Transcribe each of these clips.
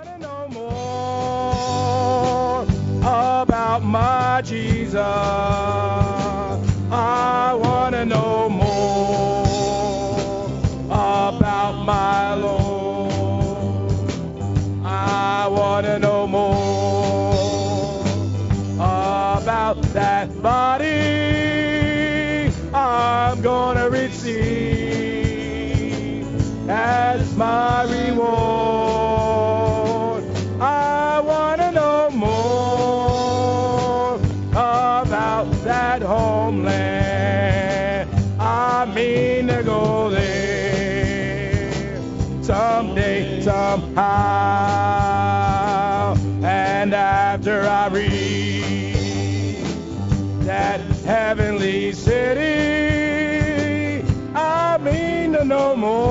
to know more about my Jesus. I want to know more about my Lord. I want to know more about that body I'm going to receive as my reward. I want to know more about that homeland. I mean to go there someday, somehow. And after I reach that heavenly city, I mean to know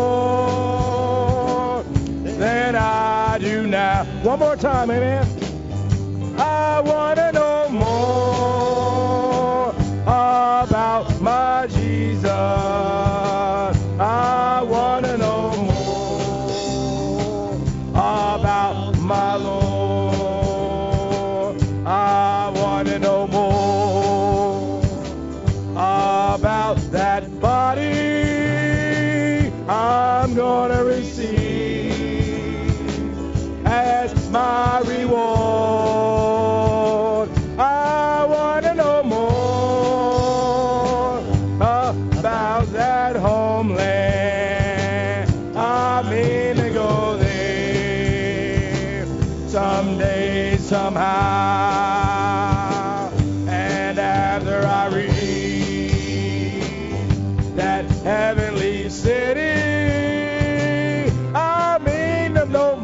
more than I do now. One more time, amen. I want to know more about my Jesus. I want to know more about my Lord. I want to know more about that body I'm going to receive as my reward. I want to know more about that homeland. I mean to go there someday, somehow. And after I reach that heavenly city, I mean to know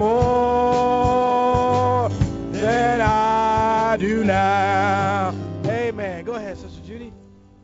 more than I do now. Amen. Go ahead, Sister Judy.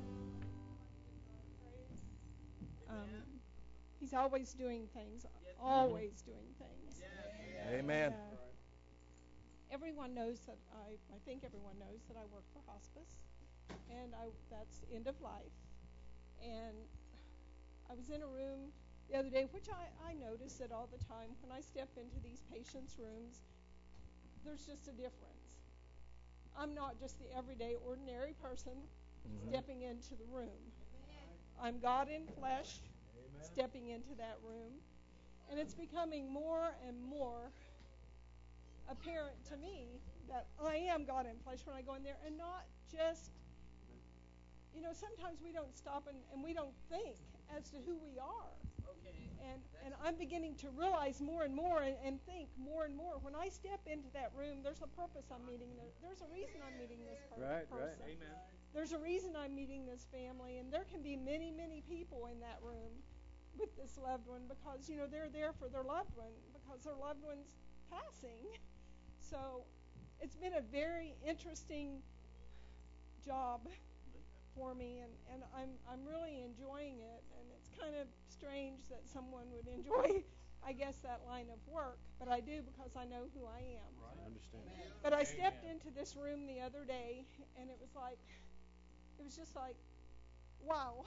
He's always doing things, always doing things. Amen. Everyone knows that I think everyone knows that I work for hospice, and that's end of life. And I was in a room the other day, which I notice that all the time when I step into these patients' rooms, there's just a difference. I'm not just the everyday, ordinary person stepping into the room. I'm God in flesh stepping into that room. And it's becoming more and more apparent to me that I am God in flesh when I go in there, and not just, sometimes we don't stop and we don't think as to who we are. And I'm beginning to realize more and more and think more and more. When I step into that room, there's a purpose I'm meeting. There's a reason I'm meeting this person. Right. Amen. There's a reason I'm meeting this family, and there can be many, many people in that room with this loved one because, they're there for their loved one because their loved one's passing. So it's been a very interesting job for me, and I'm really enjoying it. And it's kind of strange that someone would enjoy, I guess, that line of work, but I do because I know who I am. Right. I understand. But I stepped into this room the other day, and it was just like, wow.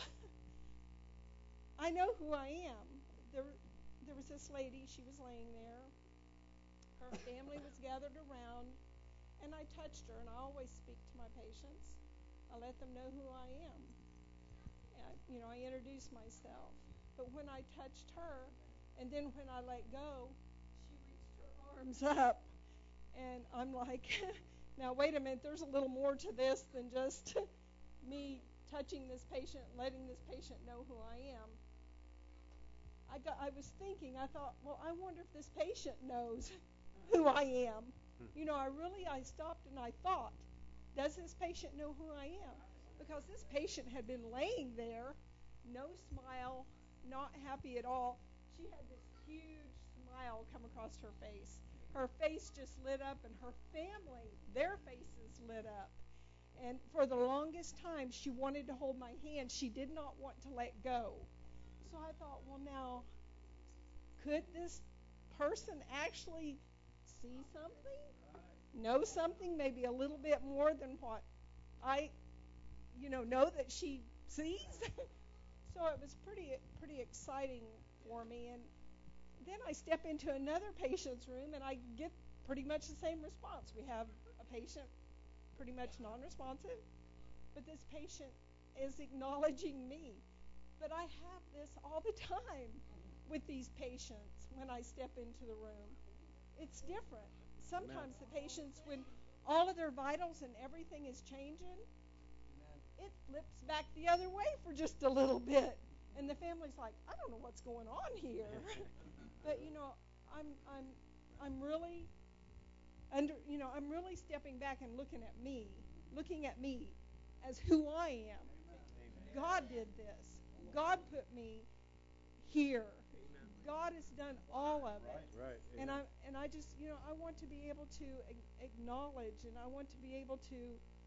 I know who I am. There was this lady, she was laying there. Her family was gathered around, and I touched her, and I always speak to my patients. I let them know who I am. And, I introduce myself. But when I touched her, and then when I let go, she reached her arms up, and I'm like, now wait a minute, there's a little more to this than just me touching this patient, letting this patient know who I am. I was thinking, I thought, well, I wonder if this patient knows who I am. I stopped and I thought, does this patient know who I am? Because this patient had been laying there, no smile, not happy at all. She had this huge smile come across her face. Her face just lit up, and her family, their faces lit up. And for the longest time, she wanted to hold my hand. She did not want to let go. So I thought, well, now, could this person actually see something, know something, maybe a little bit more than what I, know that she sees? So it was pretty exciting for me. And then I step into another patient's room, and I get pretty much the same response. We have a patient pretty much non-responsive, but this patient is acknowledging me. But I have this all the time with these patients when I step into the room. It's different. Sometimes the patients, when all of their vitals and everything is changing, it flips back the other way for just a little bit. And the family's like, I don't know what's going on here. But I'm really I'm really stepping back and looking at me as who I am. God did this. God put me here. God has done all of it. Right. And I just, I want to be able to acknowledge, and I want to be able to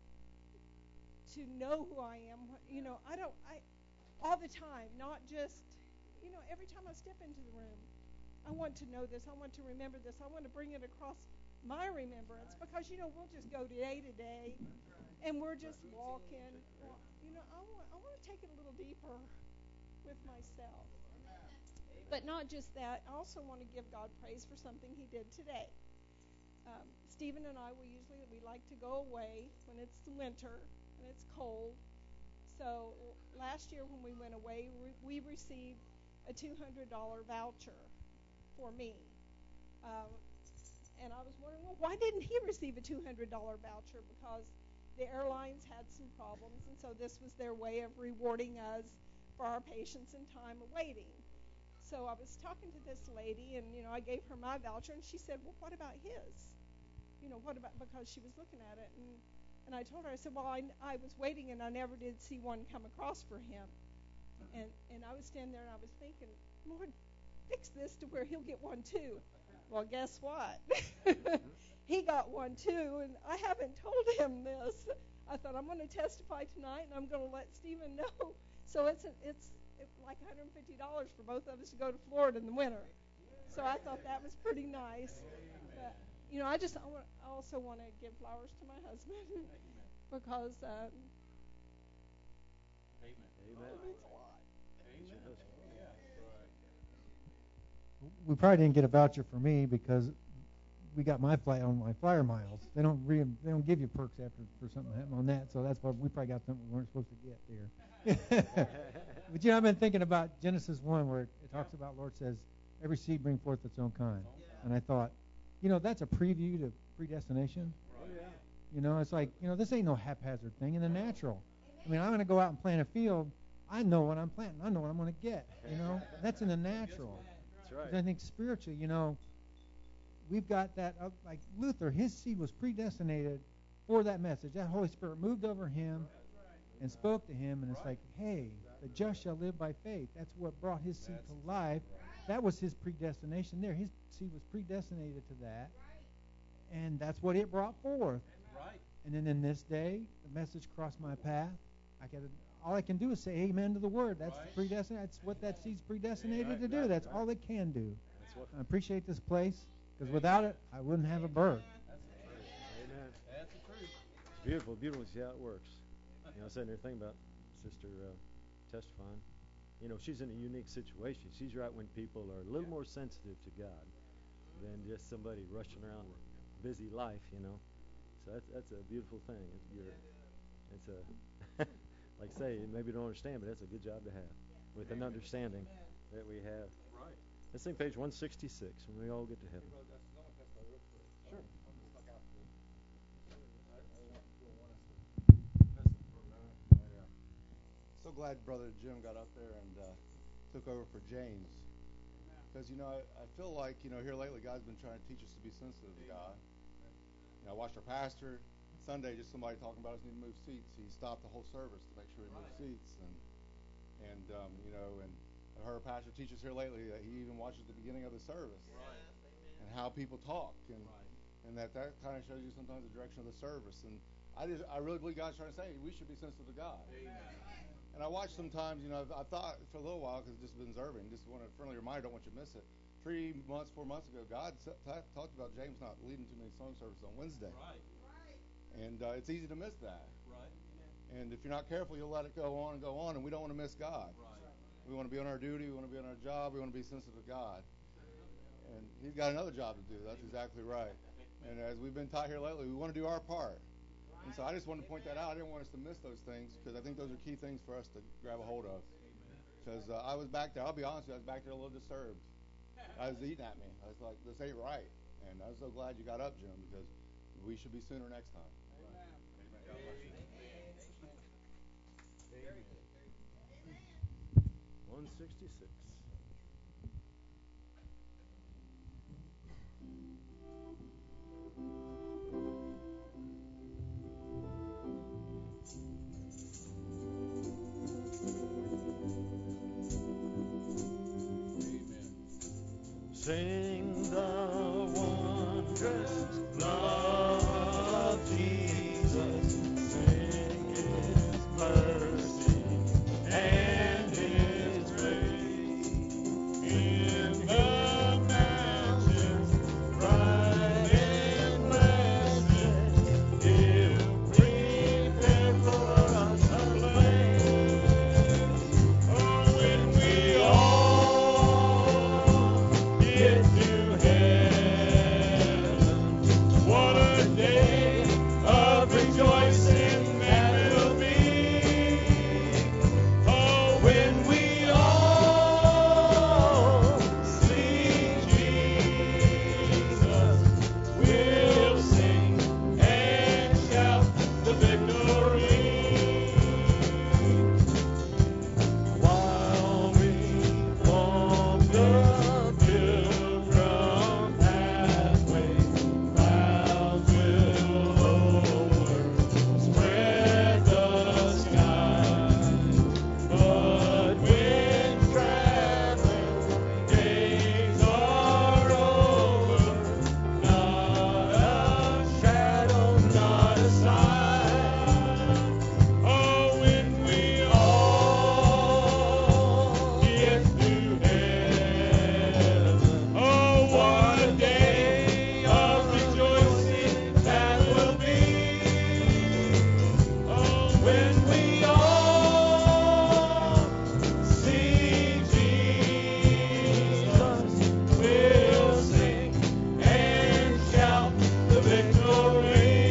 know who I am. I all the time, not just, every time I step into the room, I want to know this. I want to remember this. I want to bring it across my remembrance, because we'll just go day to day, and we're just walking. Well, I want to take it a little deeper with myself. But not just that. I also want to give God praise for something He did today. Stephen and I, we like to go away when it's winter and it's cold. So last year when we went away, we received a $200 voucher for me. And I was wondering, well, why didn't he receive a $200 voucher? Because the airlines had some problems, and so this was their way of rewarding us for our patience and time of waiting. So I was talking to this lady, and I gave her my voucher, and she said, well, what about his? What about, because she was looking at it, and I told her, I said, well, I was waiting, and I never did see one come across for him. And I was standing there, and I was thinking, Lord, fix this to where he'll get one too. Well, guess what? He got one too, and I haven't told him this. I thought, I'm going to testify tonight, and I'm going to let Stephen know. So it's like $150 for both of us to go to Florida in the winter. So I thought that was pretty nice. But, I also want to give flowers to my husband because Amen. it means a lot. Amen. We probably didn't get a voucher for me because we got my flight on my flyer miles. They don't give you perks for something happening on that, so that's why we probably got something we weren't supposed to get there. But I've been thinking about Genesis 1 where it talks about, Lord says, every seed bring forth its own kind. And I thought, that's a preview to predestination. It's like, this ain't no haphazard thing in the natural. I mean, I'm going to go out and plant a field. I know what I'm planting. I know what I'm going to get. That's in the natural. That's right. I think spiritually, we've got that, like Luther, his seed was predestinated for that message. That Holy Spirit moved over him and spoke to him, and it's like, hey, the just shall live by faith. That's what brought his seed to life. That was his predestination there. His seed was predestinated to that, and that's what it brought forth. Right. And then in this day, the message crossed my path. All I can do is say amen to the word. That's predestinated. That's what that seed's predestinated to do. That's all it can do. I appreciate this place, because without it, I wouldn't have a bird. Amen. That's the truth. It's beautiful to see how it works. I was sitting there thinking about Sister testifying. She's in a unique situation. She's right when people are a little more sensitive to God than just somebody rushing around a busy life, So that's a beautiful thing. It's a like I say, maybe you don't understand, but that's a good job to have with an understanding that we have. Right. Let's sing page 166 when we all get to heaven. Sure. So glad Brother Jim got up there and took over for James. Because, I feel like, here lately, God's been trying to teach us to be sensitive to God. I watched our pastor Sunday, just somebody talking about us need to move seats. He stopped the whole service to make sure we moved seats. And I heard a pastor teach us here lately that he even watches the beginning of the service and how people talk. And that kind of shows you sometimes the direction of the service. And I really believe God's trying to say we should be sensitive to God. Amen. And I watched sometimes, I thought for a little while, because just been observing, just want a friendly reminder, don't want you to miss it. 4 months ago, God talked about James not leading too many song services on Wednesday. Right. And it's easy to miss that. Right. And if you're not careful, you'll let it go on, and we don't want to miss God. Right. We want to be on our duty, we want to be on our job, we want to be sensitive to God. And He's got another job to do. That's exactly right. And as we've been taught here lately, we want to do our part. And so I just wanted to point that out. I didn't want us to miss those things because I think those are key things for us to grab a hold of. Because I was back there, I'll be honest with you, I was back there a little disturbed. I was eating at me. I was like, this ain't right. And I was so glad you got up, Jim, because we should be sooner next time. Amen. God bless you. Amen. 166. Sing the wondrous love of Jesus. Sing His mercy and His grace. In the mountains, bright and blessed, He'll prepare for us a place. Oh, when we all get to heaven, what a day of rejoicing that will be. Oh, when we all see Jesus, we'll sing and shout the victory. While we walk the pilgrim pathway, clouds will overspread the sky. But when traveling days are over, not a shadow, not a sign. Oh, when we all get to heaven, oh, what a day of rejoicing that will be. Oh, when we all see Jesus, we'll sing and shout the victory.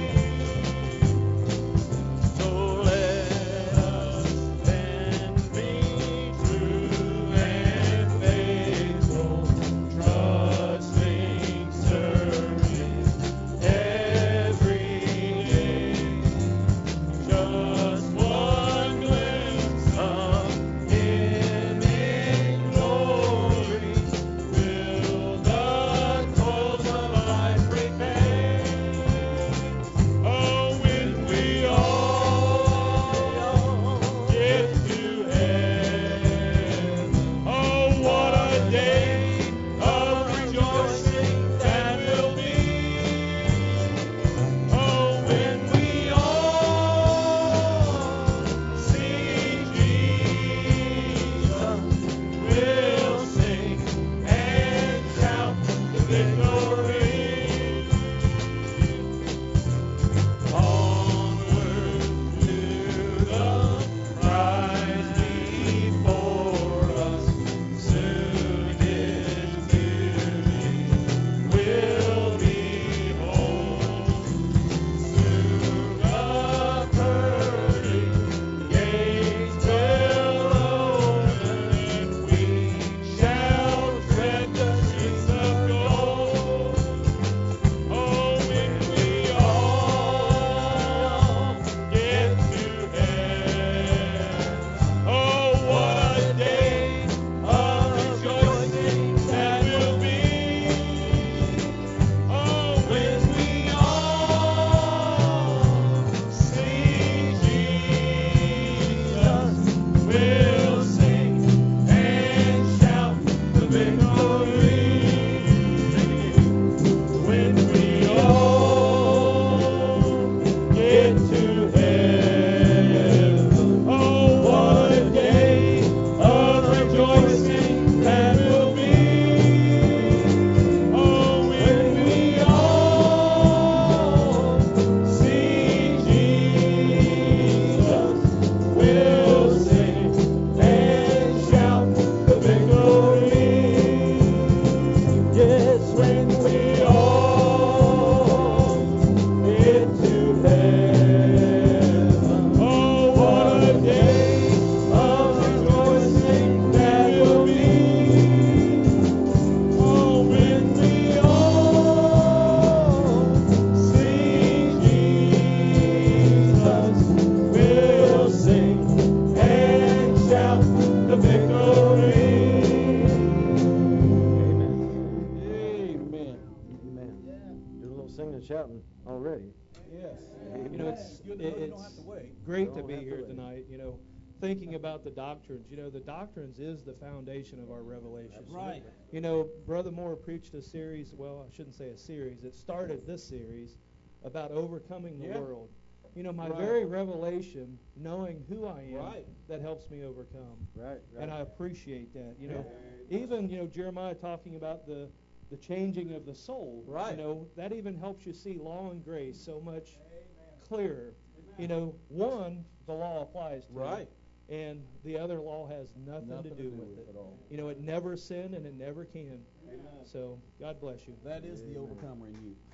So let us then be true and faithful, trusting, serving every day. Just one glimpse of Him in glory will the toils of life repay. Oh, when we all get to heaven, oh, what a day of rejoicing that will be. Oh, when we all see Jesus, we'll sing and shout the victory. Onward to the prize before us, soon His beauty will behold. Soon the pearly gates will open, and we shall tread the streets of gold. singing and shouting already. Yes. You know, it's good to know you don't have to wait. great Don't to be have to here wait. tonight. You know, thinking about the doctrines. You know, the doctrines is the foundation of our revelations. Right. You know, Brother Moore preached a series. Well, I shouldn't say a series. It started this series about overcoming the Yeah. world. You know, my Right. very revelation, knowing who I am, Right. that helps me overcome. Right. And I appreciate that. You know, even, you know, Jeremiah talking about the changing of the soul. Right. You know, that even helps you see law and grace so much clearer. You know, one, the law applies to. Right. And the other law has nothing to do with it. at all. You know, it never sinned and it never can. So, God bless you. That is the overcomer in you.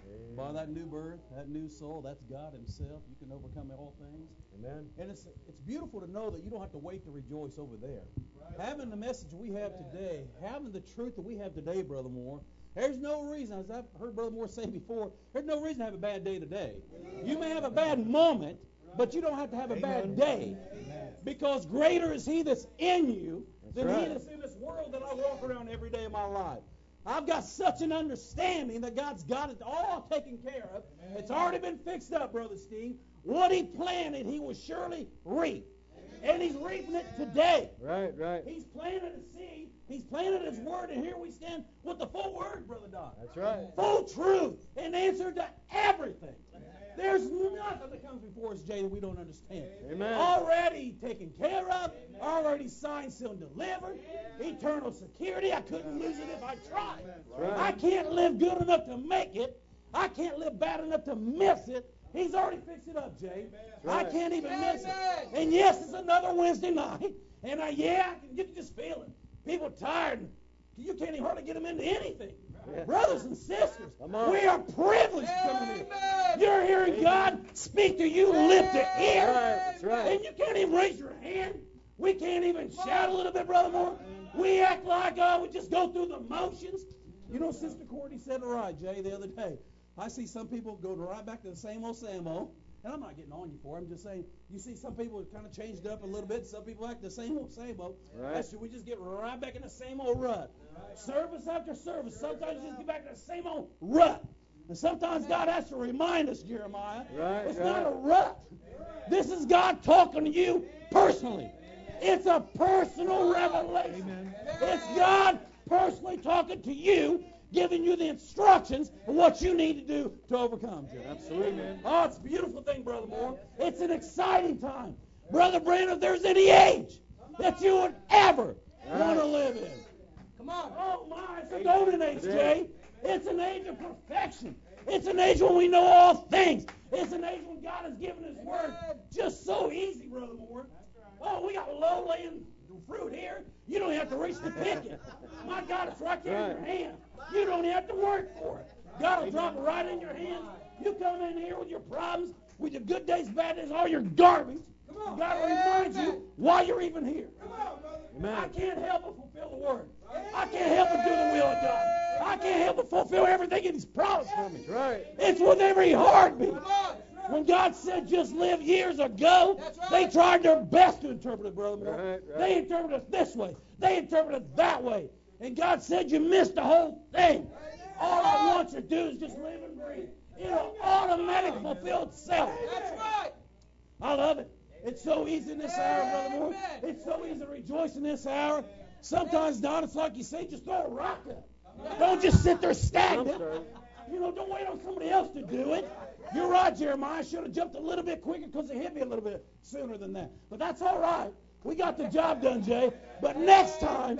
By that new birth, that new soul, that's God Himself. You can overcome all things. Amen. And it's beautiful to know that you don't have to wait to rejoice over there. Having the message we have today, having the truth that we have today, Brother Moore, there's no reason, as I've heard Brother Moore say before, there's no reason to have a bad day today. You may have a bad moment, but you don't have to have a bad day. Because greater is He that's in you than He that's in this world that I walk around every day of my life. I've got such an understanding that God's got it all taken care of. It's already been fixed up, Brother Steve. What He planted, He will surely reap. And He's reaping it today. Right. He's planted a seed. He's planted His word, and here we stand with the full word, Brother Don. That's right. Full truth and answer to everything. There's nothing that comes before us, Jay, that we don't understand. Amen. Already taken care of, already signed, sealed, and delivered. Eternal security. I couldn't lose it if I tried. Right. I can't live good enough to make it. I can't live bad enough to miss it. He's already fixed it up, Jay. Right. I can't even miss it. And yes, it's another Wednesday night. And you can just feel it. People tired. And you can't even hardly get them into anything. Yeah. Brothers and sisters, Come on. we are privileged coming here. You're hearing God speak to you lip to ear. That's right. And you can't even raise your hand. We can't even shout a little bit, Brother Moore. We act like we just go through the motions. You know, Sister Courtney said it right, Jay, the other day. I see some people go right back to the same old. And I'm not getting on you for it. I'm just saying, you see some people kind of changed up a little bit. Some people act the same old. Right. Should we just get right back in the same old rut? Service after service. Sometimes you just get back to the same old rut. And sometimes God has to remind us, Jeremiah, it's not a rut. This is God talking to you personally. It's a personal revelation. Amen. It's God personally talking to you, giving you the instructions of what you need to do to overcome. Absolutely. Oh, it's a beautiful thing, Brother Moore. It's an exciting time. Brother Brandon, if there's any age that you would ever want to live in. Come on. Oh, my, it's a golden age, Jay. It's an age of perfection. It's an age when we know all things. It's an age when God has given His word just so easy, Brother Moore. Oh, we got low-laying fruit here. You don't have to reach to pick it. My God, it's right there in your hand. You don't have to work for it. God will drop it right in your hands. You come in here with your problems, with your good days, bad days, all your garbage. God will remind you why you're even here. Amen. I can't help but fulfill the word. I can't help but do the will of God. I can't help but fulfill everything He's promised for me. Right. It's with every heartbeat. When God said just live years ago, they tried their best to interpret it, Brother Moore. Right. They interpreted it this way. They interpreted it that way. And God said you missed the whole thing. All I want you to do is just live and breathe. It'll automatically fulfill itself. That's right. I love it. It's so easy in this hour, Brother Moore. It's so easy to rejoice in this hour. Sometimes, Don, it's like you say, just throw a rock up. Don't just sit there stagnant. You know, don't wait on somebody else to do it. You're right, Jeremiah. I should have jumped a little bit quicker because it hit me a little bit sooner than that. But that's all right. We got the job done, Jay. But next time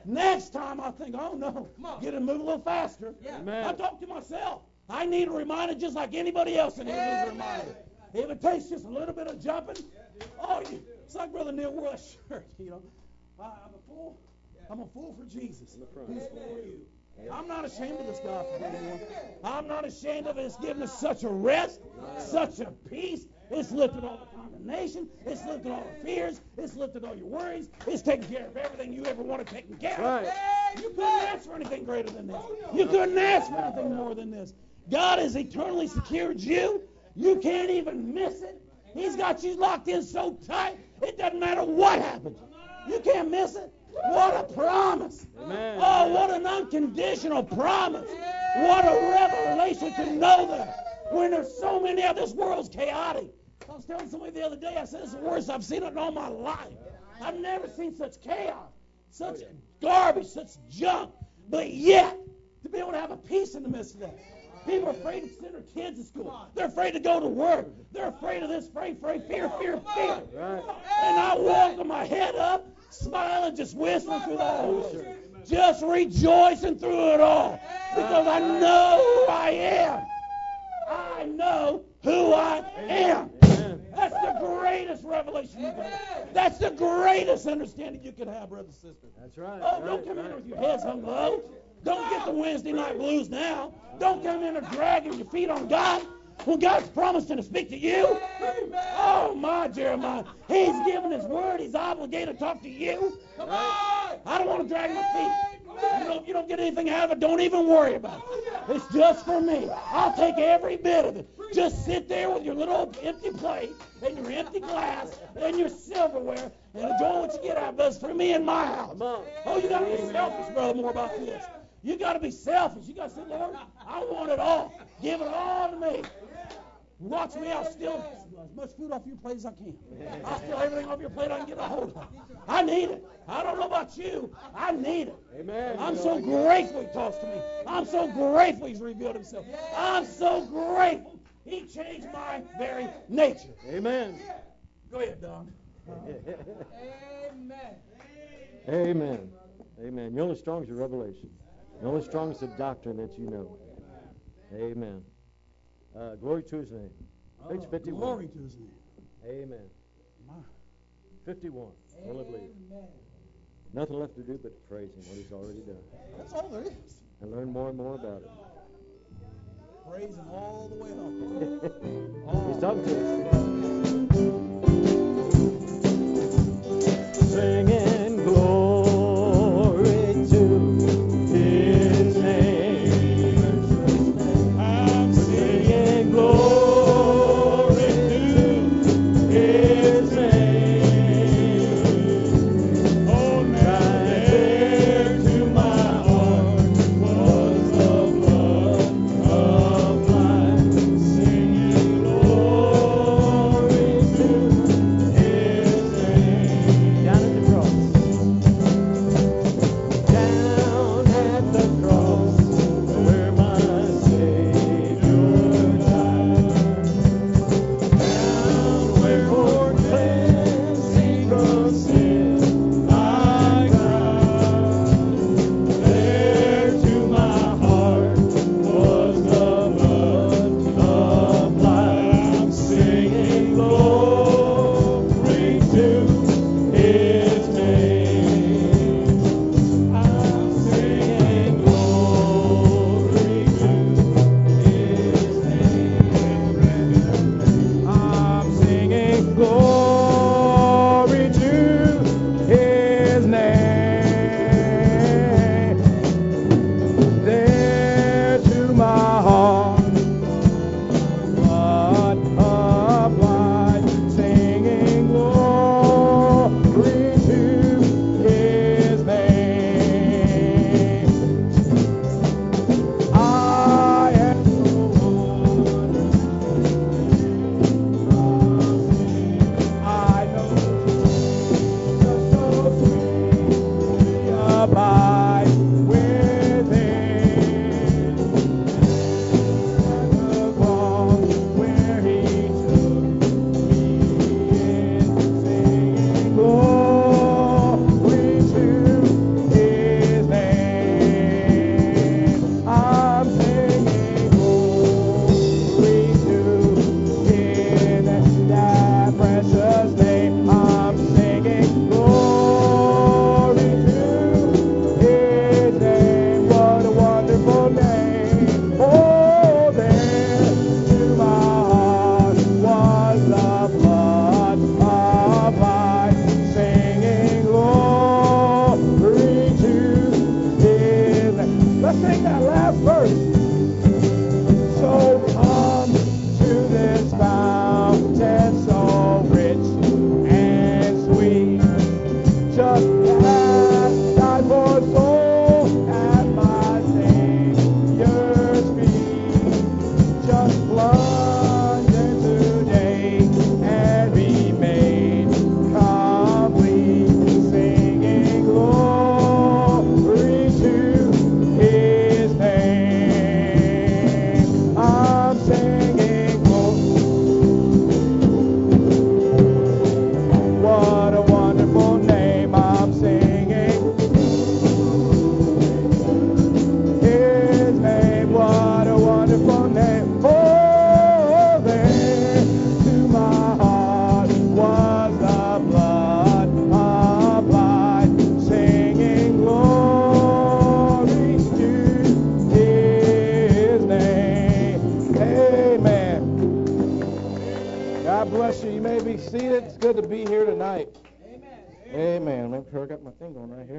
I think, oh, no, get it move a little faster. I talk to myself. I need a reminder just like anybody else in here needs a reminder. If it takes just a little bit of jumping, it's like Brother Neil wore that shirt, you know. I'm a fool for Jesus. Who's for you? I'm not ashamed of this gospel anymore. I'm not ashamed of it. It's given us such a rest, such a peace. It's lifted all the condemnation. It's lifted all the fears. It's lifted all your worries. It's taken care of everything you ever wanted taken care of. You couldn't ask for anything greater than this. You couldn't ask for anything more than this. God has eternally secured you. You can't even miss it. He's got you locked in so tight, it doesn't matter what happens. You can't miss it. What a promise. Amen. Oh, what an unconditional promise. What a revelation to know that when there's so many out, this world's chaotic. I was telling somebody the other day, I said, this is the worst I've seen it in all my life. I've never seen such chaos, such garbage, such junk. But yet, to be able to have a peace in the midst of that. People are afraid to send their kids to school. They're afraid to go to work. They're afraid of this, fear. Right. And I walk with my head up, smiling, just whistling through that whole just rejoicing through it all. Because I know who I am. I know who I am. That's the greatest revelation you can have. That's the greatest understanding you can have, brother and sister. That's right. Oh, don't come in with your heads hung low. Don't get the Wednesday night blues now. Don't come in and dragging your feet on God when God's promising to speak to you. Oh, my Jeremiah. He's given his word. He's obligated to talk to you. Come on. I don't want to drag my feet. If you don't get anything out of it, don't even worry about it. It's just for me. I'll take every bit of it. Just sit there with your little empty plate and your empty glass and your silverware and enjoy what you get out of it. It's for me and my house. Oh, you got to be selfish, brother, more about this. You got to be selfish. You got to say, Lord, I want it all. Give it all to me. Watch me. I'll steal as much food off your plate as I can. I'll steal everything off your plate I can get a hold of. I need it. I don't know about you. I need it. Amen. I'm so grateful he talks to me. I'm so grateful he's revealed himself. I'm so grateful he changed my very nature. Amen. Go ahead, Don. Amen. Amen. You're only strong as your revelation. You're only strong as the doctrine that you know. Amen. Glory to his name. Page 51. Glory to his name. Amen. My. 51. Well, I believe. Nothing left to do but praise him, what he's already done. That's all there is. And learn more and more about it. Praise him all the way up. He's talking to us. Singing glory to his name. I'm singing glory to his name. Oh, now there to my heart was the blood of life. Singing glory to his name. Down at the cross. be seated. It's good to be here tonight. Amen. Make sure I got my thing going right here.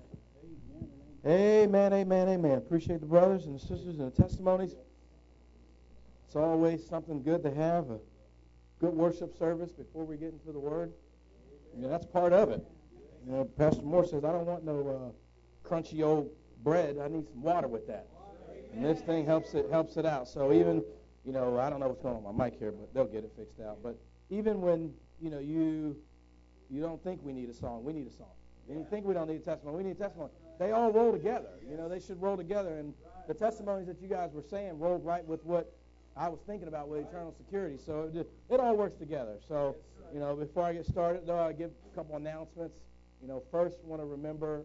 Amen, amen, amen. Appreciate the brothers and the sisters and the testimonies. It's always something good to have a good worship service before we get into the Word. That's part of it. Pastor Moore says, I don't want no crunchy old bread. I need some water with that. And this thing helps it out. So even, I don't know what's going on with my mic here, but they'll get it fixed out. But even when, you don't think we need a song, we need a song. You think we don't need a testimony, we need a testimony. They all roll together. They should roll together. And the testimonies that you guys were saying rolled right with what I was thinking about with eternal security. So it all works together. So, before I get started, though, I give a couple announcements. First, want to remember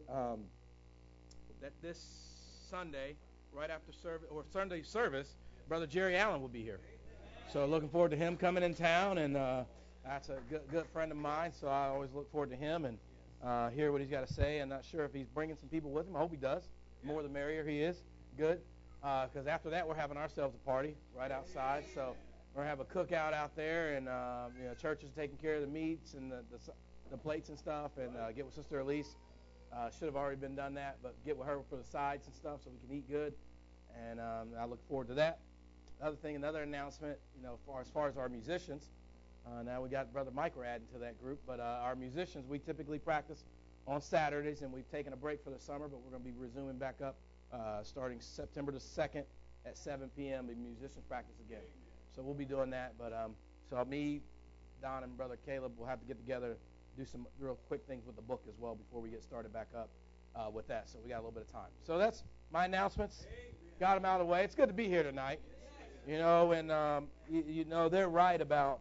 that this Sunday, right after service, or Sunday service, Brother Jerry Allen will be here. So looking forward to him coming in town, and that's a good friend of mine, so I always look forward to him and hear what he's got to say. I'm not sure if he's bringing some people with him. I hope he does. The more the merrier he is. Good. Because after that, we're having ourselves a party right outside. So we're going to have a cookout out there, and church is taking care of the meats and the plates and stuff, and get with Sister Elise. Should have already been done that, but get with her for the sides and stuff so we can eat good. And I look forward to that. Another announcement, as far as our musicians. Now we got Brother Mike we're adding to that group, but our musicians, we typically practice on Saturdays, and we've taken a break for the summer, but we're going to be resuming back up starting September the 2nd at 7 p.m. in musicians practice again. So we'll be doing that, but so me, Don, and Brother Caleb will have to get together, do some real quick things with the book as well before we get started back up with that. So we got a little bit of time. So that's my announcements. Got them out of the way. It's good to be here tonight. And they're right about,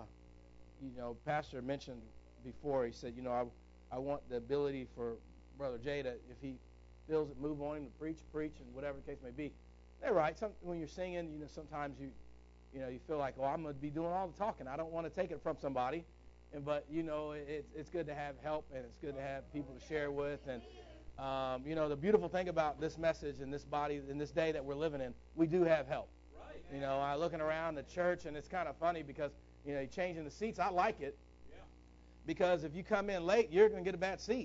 Pastor mentioned before, he said, I want the ability for Brother Jay to, if he feels it, move on him to preach, and whatever the case may be. They're right. When you're singing, sometimes you feel like, I'm going to be doing all the talking. I don't want to take it from somebody. But, it's good to have help, and it's good to have people to share with. And, the beautiful thing about this message and this body in this day that we're living in, we do have help. I looking around the church, and it's kind of funny because, you're changing the seats. I like it because if you come in late, you're going to get a bad seat.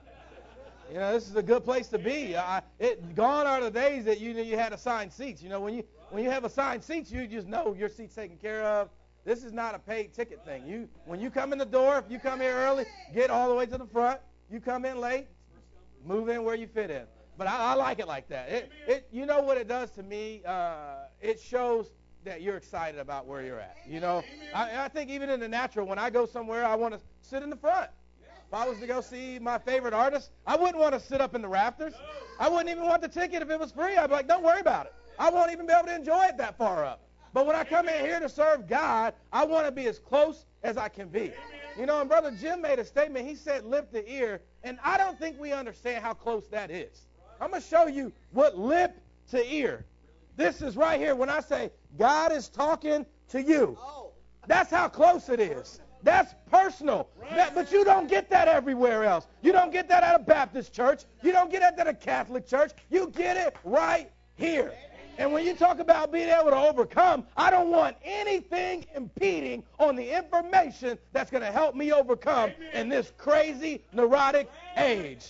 This is a good place to be. Gone are the days that you had assigned seats. When you have assigned seats, you just know your seat's taken care of. This is not a paid ticket thing. When you come in the door, if you come here early, get all the way to the front. You come in late, move in where you fit in. But I like it like that. You know what it does to me? It shows that you're excited about where you're at. I think even in the natural, when I go somewhere, I want to sit in the front. If I was to go see my favorite artist, I wouldn't want to sit up in the rafters. I wouldn't even want the ticket if it was free. I'd be like, don't worry about it. I won't even be able to enjoy it that far up. But when I come in here to serve God, I want to be as close as I can be. And Brother Jim made a statement. He said lip to ear, and I don't think we understand how close that is. I'm going to show you what lip to ear. This is right here when I say God is talking to you. That's how close it is. That's personal. But you don't get that everywhere else. You don't get that at a Baptist church. You don't get that at a Catholic church. You get it right here. And when you talk about being able to overcome, I don't want anything impeding on the information that's going to help me overcome in this crazy, neurotic age.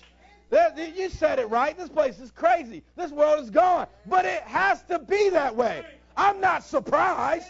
You said it right. This place is crazy. This world is gone. But it has to be that way. I'm not surprised.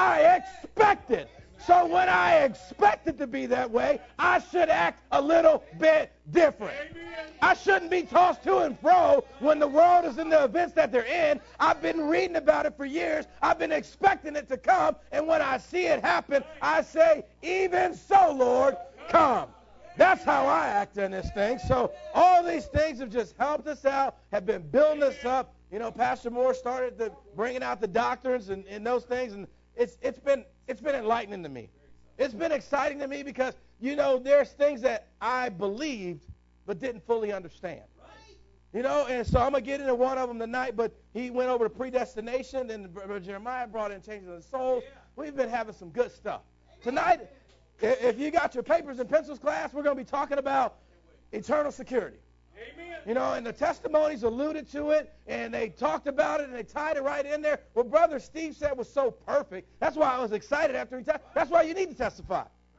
I expect it. So when I expect it to be that way, I should act a little bit different. I shouldn't be tossed to and fro when the world is in the events that they're in. I've been reading about it for years. I've been expecting it to come. And when I see it happen, I say, even so, Lord, come. That's how I act in this thing. So all these things have just helped us out, have been building us up. Pastor Moore started bringing out the doctrines and those things, and it's been enlightening to me. It's been exciting to me because, there's things that I believed but didn't fully understand. And so I'm going to get into one of them tonight, but he went over to predestination, and Jeremiah brought in changing of the souls. We've been having some good stuff. Tonight, if you got your papers and pencils class, we're going to be talking about eternal security. And the testimonies alluded to it, and they talked about it, and they tied it right in there. What Brother Steve said was so perfect. That's why I was excited after he testified. That's why you need to testify.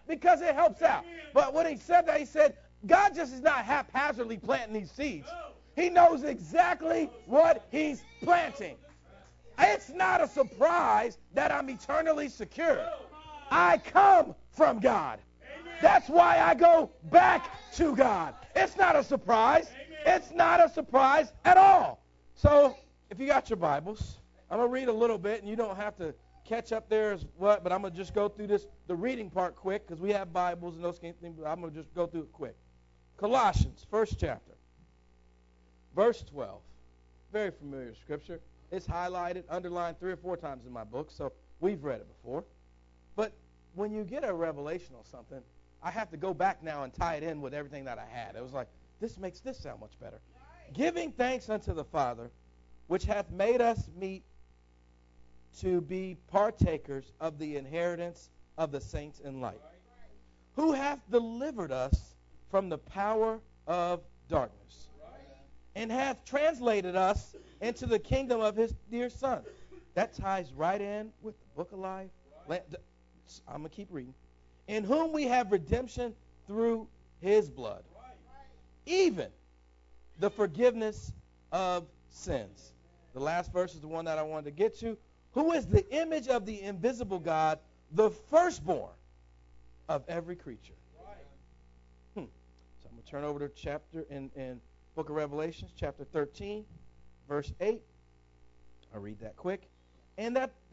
because it helps out. But when he said that, he said, God just is not haphazardly planting these seeds. He knows exactly what he's planting. It's not a surprise that I'm eternally secure. I come from God. That's why I go back to God. It's not a surprise. It's not a surprise at all. So if you got your Bibles, I'm going to read a little bit, and you don't have to catch up there as what, but I'm going to just go through the reading part quick, because we have Bibles and those kind of things, but I'm going to just go through it quick. Colossians, 1st chapter, verse 12. Very familiar scripture. It's highlighted, underlined 3 or 4 times in my book, so we've read it before. But when you get a revelation on something, I have to go back now and tie it in with everything that I had. It was like, this makes this sound much better. Giving thanks unto the Father, which hath made us meet to be partakers of the inheritance of the saints in light, who hath delivered us from the power of darkness, and hath translated us into the kingdom of his dear Son. That ties right in with the book of life. I'm going to keep reading. In whom we have redemption through his blood, even the forgiveness of sins. The last verse is the one that I wanted to get to. Who is the image of the invisible God, the firstborn of every creature. So I'm going to turn over to chapter in Book of Revelations, chapter 13, verse 8. I'll read that quick. And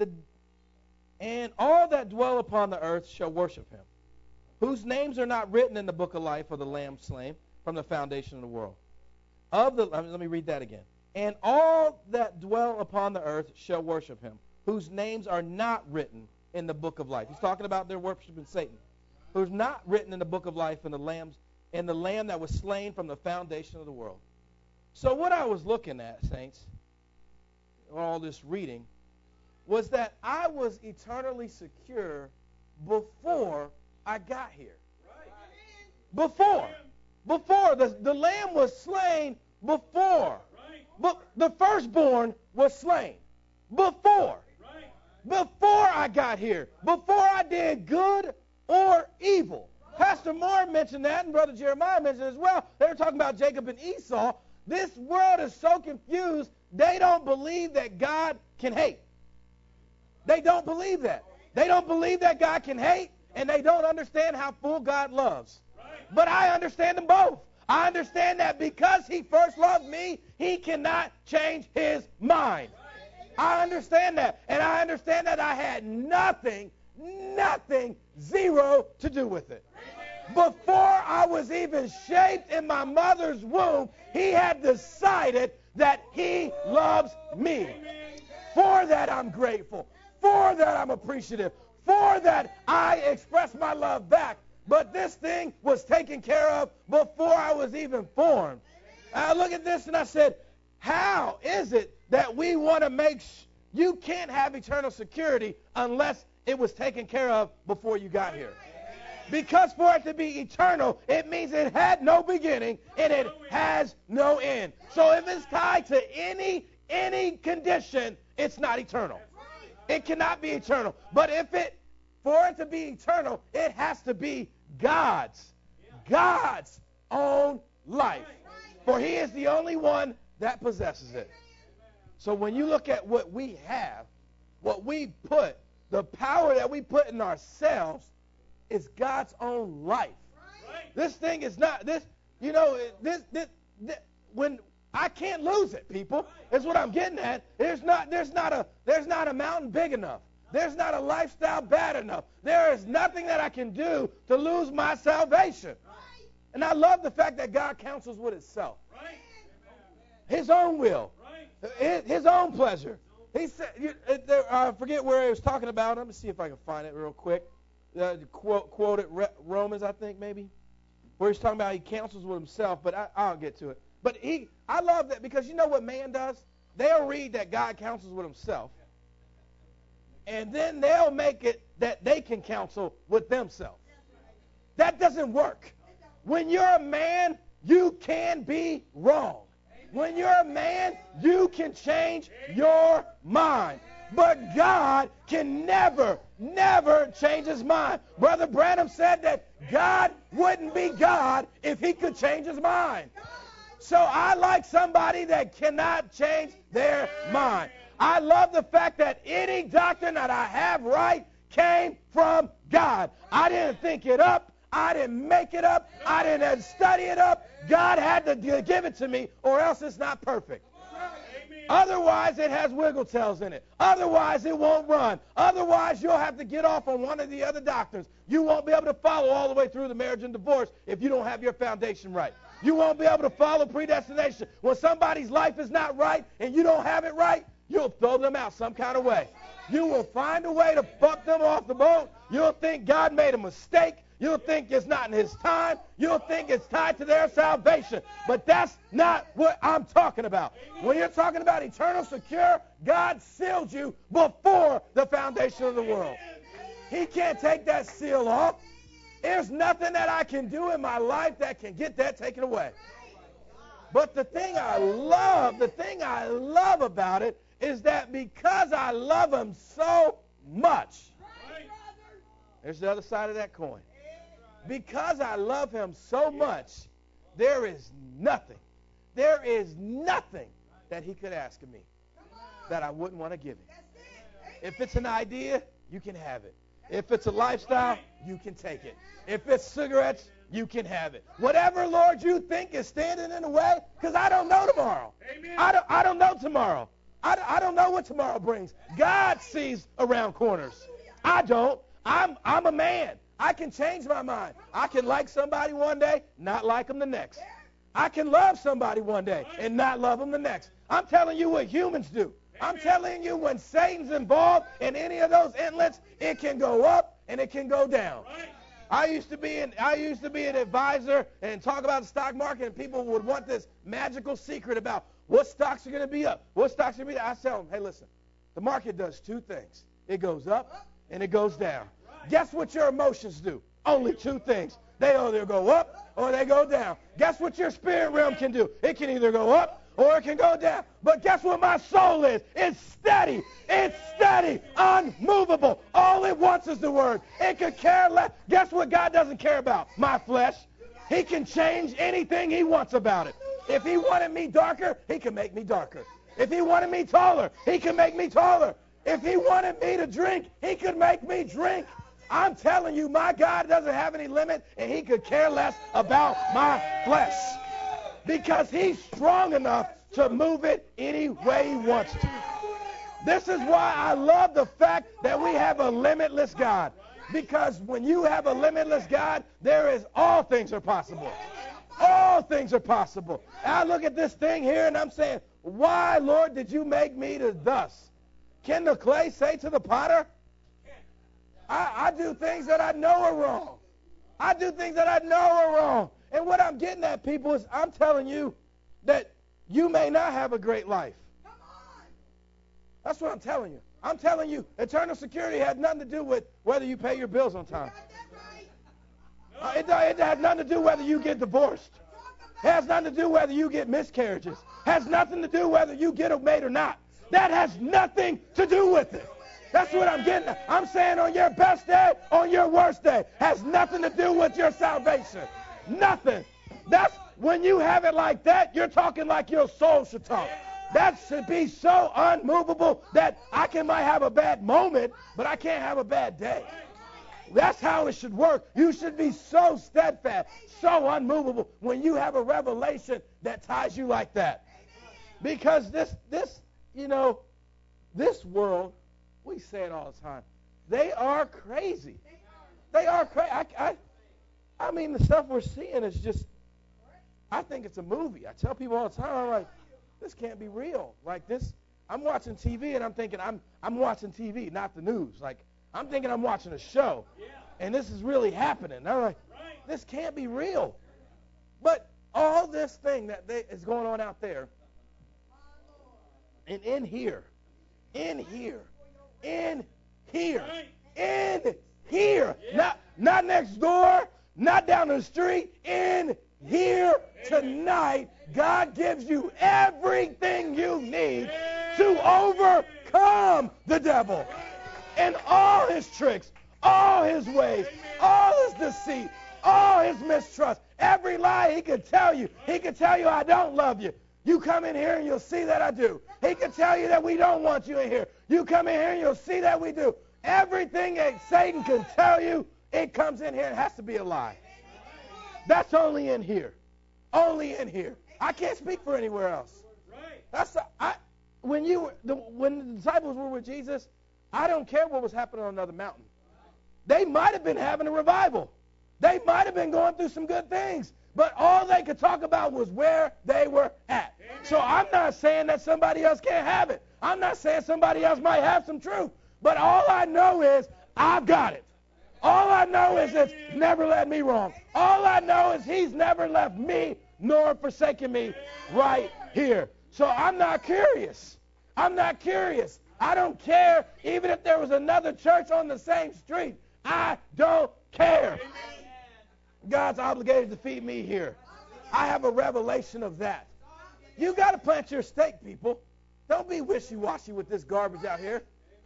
all that dwell upon the earth shall worship him, whose names are not written in the book of life of the Lamb slain from the foundation of the world. Let me read that again. And all that dwell upon the earth shall worship him, whose names are not written in the book of life. He's talking about their worshiping Satan, who's not written in the book of life and the Lamb that was slain from the foundation of the world. So what I was looking at, saints, all this reading, was that I was eternally secure before I got here. Before the Lamb was slain before. But the firstborn was slain before I got here, before I did good or evil. Pastor Moore mentioned that, and Brother Jeremiah mentioned it as well. They were talking about Jacob and Esau. This world is so confused, they don't believe that God can hate. They don't believe that. They don't believe that God can hate, and they don't understand how full God loves. But I understand them both. I understand that because he first loved me, he cannot change his mind. I understand that. And I understand that I had nothing, zero to do with it. Before I was even shaped in my mother's womb, he had decided that he loves me. For that I'm grateful. For that I'm appreciative. For that I express my love back. But this thing was taken care of before I was even formed. I look at this and I said, how is it that we want to make you can't have eternal security unless it was taken care of before you got here? Because for it to be eternal, it means it had no beginning and it has no end. So if it's tied to any condition, it's not eternal. It cannot be eternal. But for it to be eternal, it has to be God's own life. For he is the only one that possesses it. So when you look at what we have, what we put, the power that we put in ourselves is God's own life. This thing is not when I can't lose it, people. That's what I'm getting at. There's not a mountain big enough. There's not a lifestyle bad enough. There is nothing that I can do to lose my salvation. And I love the fact that God counsels with himself. His own will. His own pleasure. He said, I forget where he was talking about. Let me see if I can find it real quick. Quoted Romans, I think, maybe. Where he's talking about he counsels with himself, but I'll get to it. But I love that because you know what man does? They'll read that God counsels with himself. And then they'll make it that they can counsel with themselves. That doesn't work. When you're a man, you can be wrong. When you're a man, you can change your mind. But God can never, never change his mind. Brother Branham said that God wouldn't be God if he could change his mind. So I like somebody that cannot change their mind. I love the fact that any doctrine that I have right came from God. I didn't think it up. I didn't make it up. I didn't study it up. God had to give it to me, or else it's not perfect. Otherwise, it has wiggle tails in it. Otherwise, it won't run. Otherwise, you'll have to get off on one of the other doctrines. You won't be able to follow all the way through the marriage and divorce if you don't have your foundation right. You won't be able to follow predestination. When somebody's life is not right and you don't have it right, you'll throw them out some kind of way. You will find a way to bump them off the boat. You'll think God made a mistake. You'll think it's not in his time. You'll think it's tied to their salvation. But that's not what I'm talking about. When you're talking about eternal secure, God sealed you before the foundation of the world. He can't take that seal off. There's nothing that I can do in my life that can get that taken away. But the thing I love about it is that because I love him so much, there's the other side of that coin. Because I love him so much, there is nothing that he could ask of me that I wouldn't want to give him. If it's an idea, you can have it. If it's a lifestyle, you can take it. If it's cigarettes, you can have it. Whatever, Lord, you think is standing in the way, because I don't know tomorrow. I don't know tomorrow. I don't know what tomorrow brings. God sees around corners. I don't. I'm a man. I can change my mind. I can like somebody one day, not like them the next. I can love somebody one day and not love them the next. I'm telling you what humans do. I'm telling you, when Satan's involved in any of those inlets, it can go up and it can go down. I used to be an advisor and talk about the stock market, and people would want this magical secret about what stocks are going to be up, what stocks are going to be down. I tell them, hey, listen, the market does two things. It goes up and it goes down. Guess what your emotions do? Only two things. They either go up or they go down. Guess what your spirit realm can do? It can either go up or it can go down. But guess what my soul is? It's steady. It's steady, unmovable. All it wants is the word. It could care less. Guess what God doesn't care about? My flesh. He can change anything he wants about it. If he wanted me darker, he can make me darker. If he wanted me taller, he can make me taller. If he wanted me to drink, he could make me drink. I'm telling you, my God doesn't have any limit, and he could care less about my flesh. Because he's strong enough to move it any way he wants to. This is why I love the fact that we have a limitless God. Because when you have a limitless God, all things are possible. All things are possible. I look at this thing here and I'm saying, why, Lord, did you make me to thus? Can the clay say to the potter, I do things that I know are wrong. I do things that I know are wrong. And what I'm getting at, people, is I'm telling you that you may not have a great life. That's what I'm telling you. I'm telling you, eternal security has nothing to do with whether you pay your bills on time. It has nothing to do whether you get divorced. It has nothing to do whether you get miscarriages. It has nothing to do whether you get a mate or not. That has nothing to do with it. That's what I'm getting at. I'm saying on your best day, on your worst day, has nothing to do with your salvation. Nothing. That's when you have it like that, you're talking like your soul should talk. That should be so unmovable that might have a bad moment, but I can't have a bad day. That's how it should work. You should be so steadfast, so unmovable when you have a revelation that ties you like that. Because this world, we say it all the time, they are crazy. They are crazy. I mean, the stuff we're seeing is just, I think it's a movie. I tell people all the time, I'm like, this can't be real. Like this, I'm watching TV and I'm thinking I'm watching TV, not the news. Like, I'm thinking I'm watching a show, and this is really happening. I'm like, this can't be real. But all this thing that is going on out there, and in here, not next door, not down the street, in here tonight, God gives you everything you need to overcome overcome the devil and all his tricks, all his ways, all his deceit, all his mistrust, every lie he could tell you. He could tell you, I don't love you. You come in here and you'll see that I do. He could tell you that we don't want you in here. You come in here and you'll see that we do. Everything that Satan can tell you, it comes in here and has to be a lie. That's only in here. Only in here. I can't speak for anywhere else. When the disciples were with Jesus, I don't care what was happening on another mountain. They might have been having a revival. They might have been going through some good things. But all they could talk about was where they were at. Amen. So I'm not saying that somebody else can't have it. I'm not saying somebody else might have some truth. But all I know is I've got it. All I know is it's never led me wrong. All I know is he's never left me nor forsaken me right here. So I'm not curious. I'm not curious. I don't care even if there was another church on the same street. I don't care. God's obligated to feed me here. I have a revelation of that. You got to plant your stake, people. Don't be wishy-washy with this garbage out here.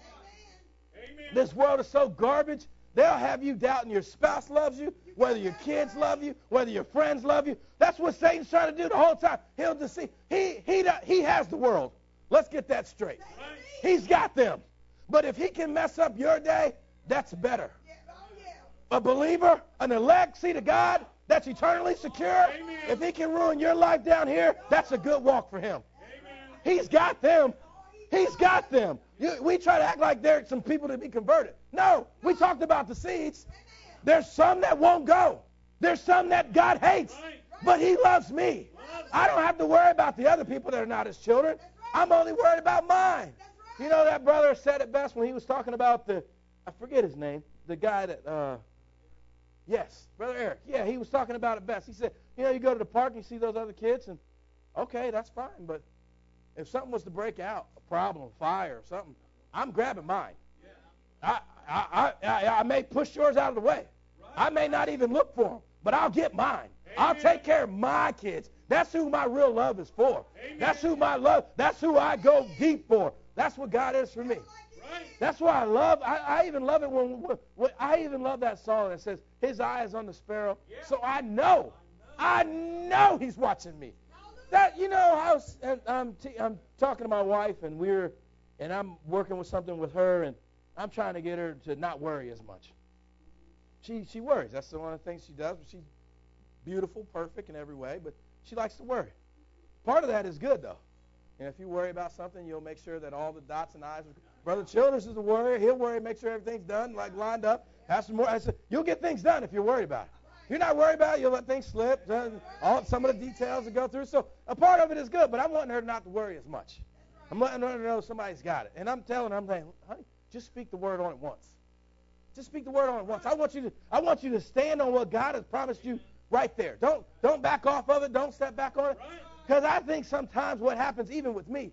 This world is so garbage, they'll have you doubting your spouse loves you, whether your kids love you, whether your friends love you. That's what Satan's trying to do the whole time. He'll deceive. He has the world. Let's get that straight. He's got them. But if he can mess up your day, that's better. A believer, an elect, seed of God, that's eternally secure. Amen. If he can ruin your life down here, that's a good walk for him. Amen. He's got them. He's got them. We try to act like there's some people to be converted. No, we talked about the seeds. There's some that won't go. There's some that God hates, but he loves me. I don't have to worry about the other people that are not his children. I'm only worried about mine. You know, that brother said it best when he was talking about I forget his name, the guy that, yes, Brother Eric. Yeah, he was talking about it best. He said, you go to the park and you see those other kids, and okay, that's fine. But if something was to break out, a problem, a fire, or something, I'm grabbing mine. I may push yours out of the way. I may not even look for them, but I'll get mine. I'll take care of my kids. That's who my real love is for. That's who my love, that's who I go deep for. That's what God is for me. That's why I even love it when I even love that song that says, his eye is on the sparrow. So I know he's watching me. That, I'm talking to my wife, and I'm working with something with her, and I'm trying to get her to not worry as much. She worries. That's one of the things she does. She's beautiful, perfect in every way, but she likes to worry. Part of that is good, though. And if you worry about something, you'll make sure that all the dots and I's. Brother Childers is a worrier. He'll worry, make sure everything's done, like lined up. Have some more. You'll get things done if you're worried about it. If you're not worried about it, you'll let things slip. Some of the details will go through. So a part of it is good, but I'm wanting her not to worry as much. I'm letting her know somebody's got it. And I'm telling her, I'm saying, honey, just speak the word on it once. Just speak the word on it once. I want you to stand on what God has promised you right there. Don't back off of it. Don't step back on it. Because I think sometimes what happens, even with me,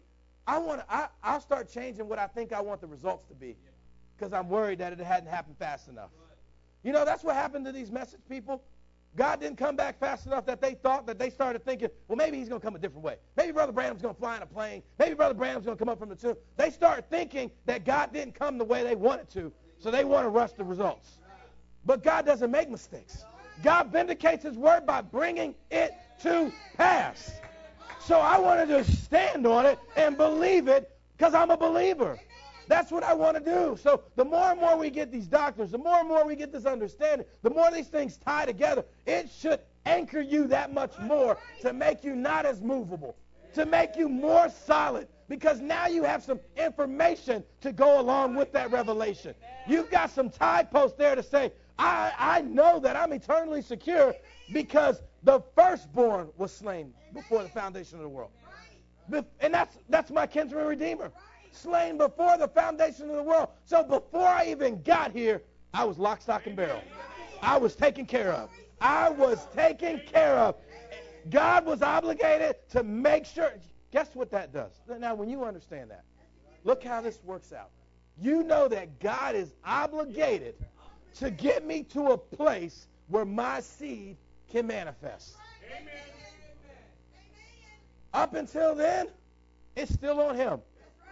I'll start changing what I think I want the results to be because I'm worried that it hadn't happened fast enough. That's what happened to these message people. God didn't come back fast enough that they thought that they started thinking, well, maybe he's going to come a different way. Maybe Brother Branham's going to fly in a plane. Maybe Brother Branham's going to come up from the tomb. They start thinking that God didn't come the way they wanted to, so they want to rush the results. But God doesn't make mistakes. God vindicates his word by bringing it to pass. So I wanted to stand on it and believe it because I'm a believer. That's what I want to do. So the more and more we get these doctrines, the more and more we get this understanding, the more these things tie together, it should anchor you that much more to make you not as movable, to make you more solid, because now you have some information to go along with that revelation. You've got some tide posts there to say, I know that I'm eternally secure because the firstborn was slain before the foundation of the world. And that's my kinsman redeemer. Slain before the foundation of the world. So before I even got here, I was lock, stock, and barrel. I was taken care of. I was taken care of. God was obligated to make sure. Guess what that does? Now, when you understand that, look how this works out. You know that God is obligated to get me to a place where my seed can manifest. Amen. Up until then, it's still on him.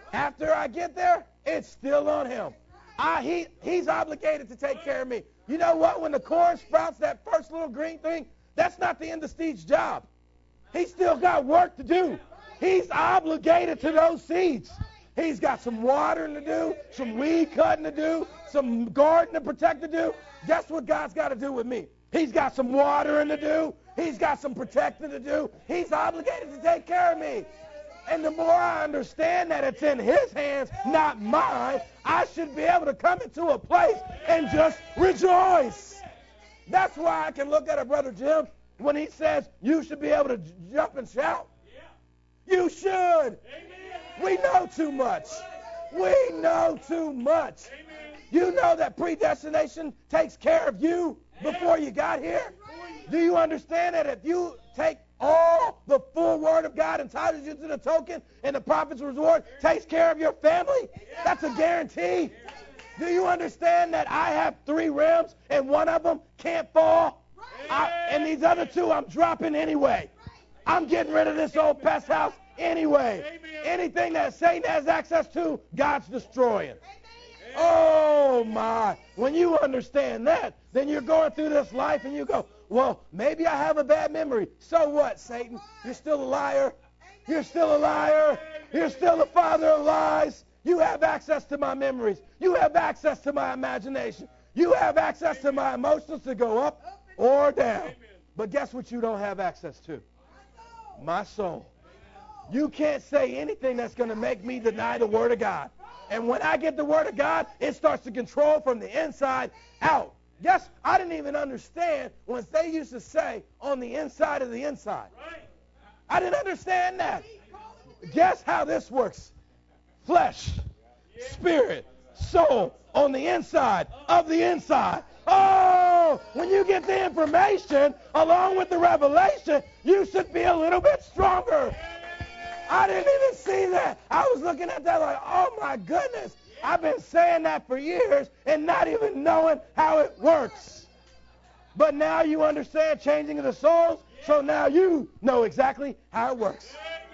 After I get there, it's still on him. He's obligated to take care of me. You know what? When the corn sprouts that first little green thing, that's not the end of Steve's job. He's still got work to do. He's obligated to those seeds. He's got some watering to do, some weed cutting to do, some garden to protect to do. Guess what God's got to do with me? He's got some watering to do. He's got some protecting to do. He's obligated to take care of me. And the more I understand that it's in his hands, not mine, I should be able to come into a place and just rejoice. That's why I can look at a Brother Jim when he says you should be able to jump and shout. You should. We know too much. We know too much. You know that predestination takes care of you before you got here? Do you understand that if you take all the full Word of God entitles you to the token and the prophet's reward takes care of your family? That's a guarantee. Do you understand that I have 3 rims and one of them can't fall? And these other 2 I'm dropping anyway. I'm getting rid of this old pest house anyway. Anything that Satan has access to, God's destroying. Oh, my. When you understand that, then you're going through this life and you go, well, maybe I have a bad memory. So what, Satan? You're still a liar. You're still a liar. You're still the father of lies. You have access to my memories. You have access to my imagination. You have access to my emotions to go up or down. But guess what you don't have access to? My soul. You can't say anything that's going to make me deny the Word of God. And when I get the Word of God, it starts to control from the inside out. Yes, I didn't even understand when they used to say on the inside of the inside. I didn't understand that. Guess how this works? Flesh, spirit, soul, on the inside of the inside. Oh, when you get the information along with the revelation, you should be a little bit stronger. I didn't even see that. I was looking at that like, oh my goodness. I've been saying that for years and not even knowing how it works. But now you understand changing of the souls, so now you know exactly how it works.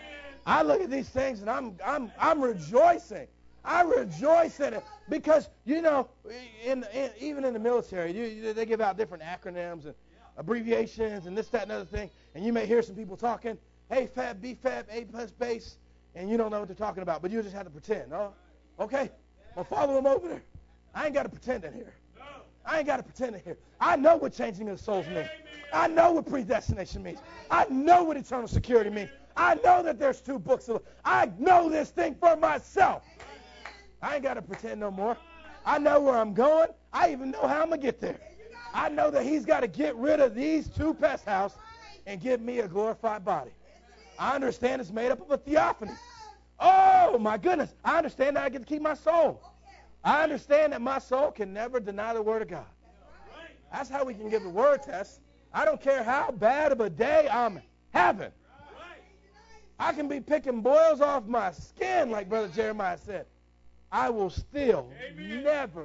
I look at these things and I'm rejoicing. I rejoice in it because, you know, even in the military, they give out different acronyms and abbreviations and this, that, and other thing. And you may hear some people talking, A fab, B fab, A plus base, and you don't know what they're talking about, but you just have to pretend. Oh, okay, well, follow them over there. I ain't got to pretend in here. I ain't got to pretend in here. I know what changing of the souls means. I know what predestination means. I know what eternal security means. I know that there's 2 books. I know this thing for myself. I ain't got to pretend no more. I know where I'm going. I even know how I'm going to get there. I know that he's got to get rid of these 2 pest houses and give me a glorified body. I understand it's made up of a theophany. Oh, my goodness. I understand that I get to keep my soul. I understand that my soul can never deny the Word of God. That's how we can give the word test. I don't care how bad of a day I'm having. I can be picking boils off my skin, like Brother Jeremiah said. I will still never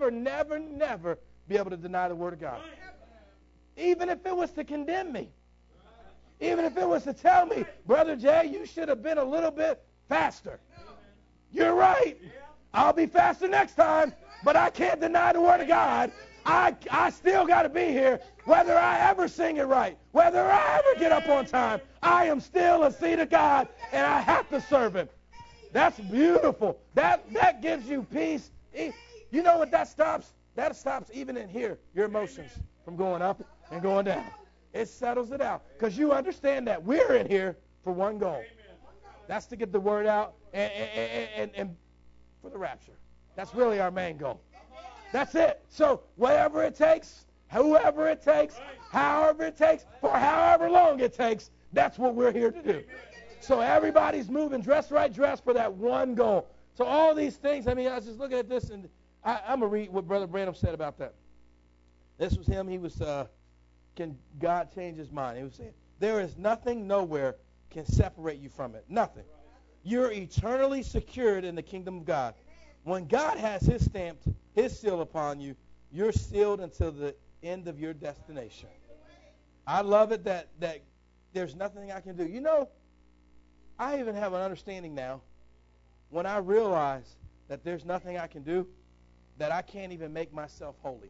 be able to deny the Word of God. Even if it was to condemn me. Even if it was to tell me, Brother Jay, you should have been a little bit faster. You're right. I'll be faster next time, but I can't deny the Word of God. I still got to be here, whether I ever sing it right, whether I ever get up on time. I am still a seed of God, and I have to serve Him. That's beautiful. That gives you peace. You know what that stops? That stops even in here, your emotions from going up and going down. It settles it out because you understand that we're in here for one goal. That's to get the word out and for the rapture. That's really our main goal. That's it. So whatever it takes, whoever it takes, however it takes, for however long it takes, that's what we're here to do. So everybody's moving dress for that one goal. So all these things, I mean, I was just looking at this, and I'm going to read what Brother Branham said about that. This was him. He was, can God change his mind? He was saying, there is nothing nowhere can separate you from it. Nothing. You're eternally secured in the kingdom of God. When God has his stamped, his seal upon you, you're sealed until the end of your destination. I love it that there's nothing I can do. You know, I even have an understanding now when I realize that there's nothing I can do, that I can't even make myself holy.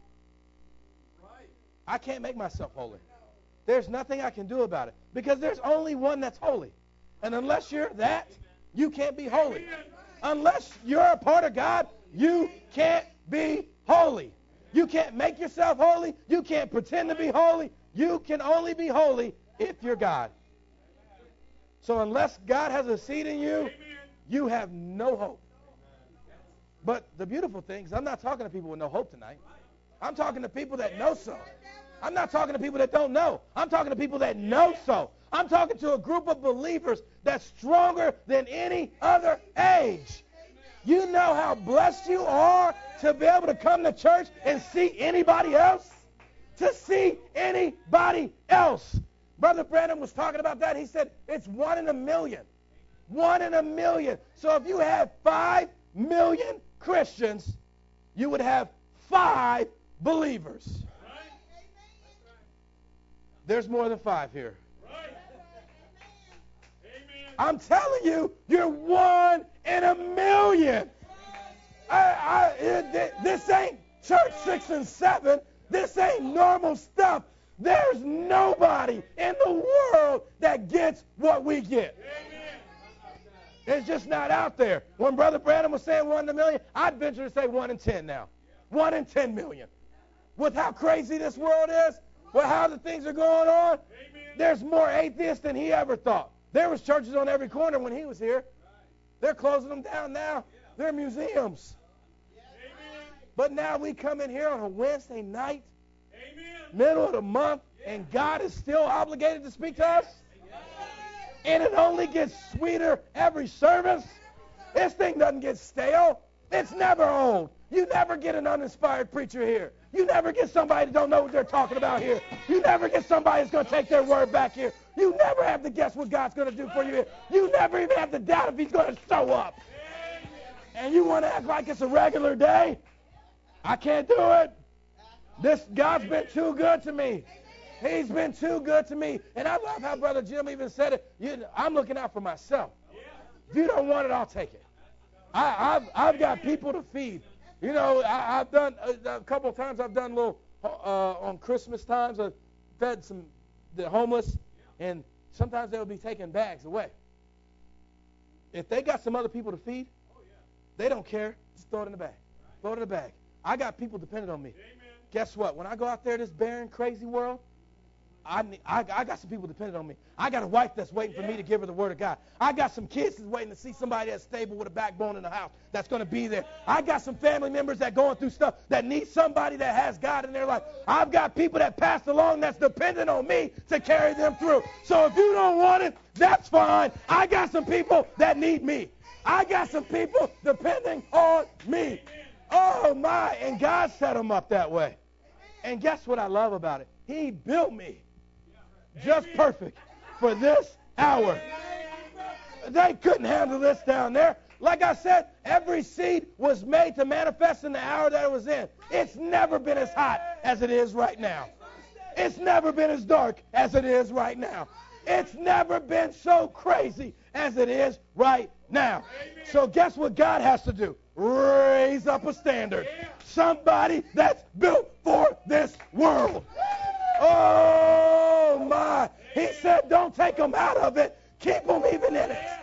I can't make myself holy. There's nothing I can do about it because there's only one that's holy. And unless you're that, you can't be holy. Unless you're a part of God, you can't be holy. You can't make yourself holy. You can't pretend to be holy. You can only be holy if you're God. So unless God has a seed in you, you have no hope. But the beautiful thing is I'm not talking to people with no hope tonight. I'm talking to people that know so. I'm not talking to people that don't know. I'm talking to people that know so. I'm talking to a group of believers that's stronger than any other age. You know how blessed you are to be able to come to church and see anybody else? To see anybody else. Brother Brandon was talking about that. He said it's 1 in a million. 1 in a million. So if you had 5 million Christians, you would have 5 believers. There's more than 5 here. I'm telling you, you're 1 in a million. This ain't church 6 and 7. This ain't normal stuff. There's nobody in the world that gets what we get. It's just not out there. When Brother Brandon was saying 1 in a million, I'd venture to say 1 in 10 now. 1 in 10 million. With how crazy this world is, with how the things are going on, there's more atheists than he ever thought. There was churches on every corner when he was here. They're closing them down now. They're museums. But now we come in here on a Wednesday night, middle of the month, and God is still obligated to speak to us. And it only gets sweeter every service. This thing doesn't get stale. It's never old. You never get an uninspired preacher here. You never get somebody that don't know what they're talking about here. You never get somebody that's going to take their word back here. You never have to guess what God's going to do for you here. You never even have to doubt if he's going to show up. And you want to act like it's a regular day? I can't do it. God's been too good to me. He's been too good to me. And I love how Brother Jim even said it. I'm looking out for myself. If you don't want it, I'll take it. I've got people to feed. You know, I've done a couple of times. I've done little on Christmas times. I've fed the homeless, and sometimes they'll be taking bags away. If they got some other people to feed, they don't care. Just throw it in the bag. Throw it in the bag. I got people dependent on me. Amen. Guess what? When I go out there this barren, crazy world, I got some people dependent on me. I got a wife that's waiting for me to give her the word of God. I got some kids that's waiting to see somebody that's stable with a backbone in the house that's going to be there. I got some family members that going through stuff that need somebody that has God in their life. I've got people that passed along that's dependent on me to carry them through. So if you don't want it, that's fine. I got some people that need me. I got some people depending on me. Oh, my. And God set them up that way. And guess what I love about it? He built me just perfect for this hour. They couldn't handle this down there. Like I said, every seed was made to manifest in the hour that it was in. It's never been as hot as it is right now. It's never been as dark as it is right now. It's never been so crazy as it is right now. So guess what God has to do? Raise up a standard. Somebody that's built for this world. Oh, my. He said, don't take them out of it. Keep them even in it.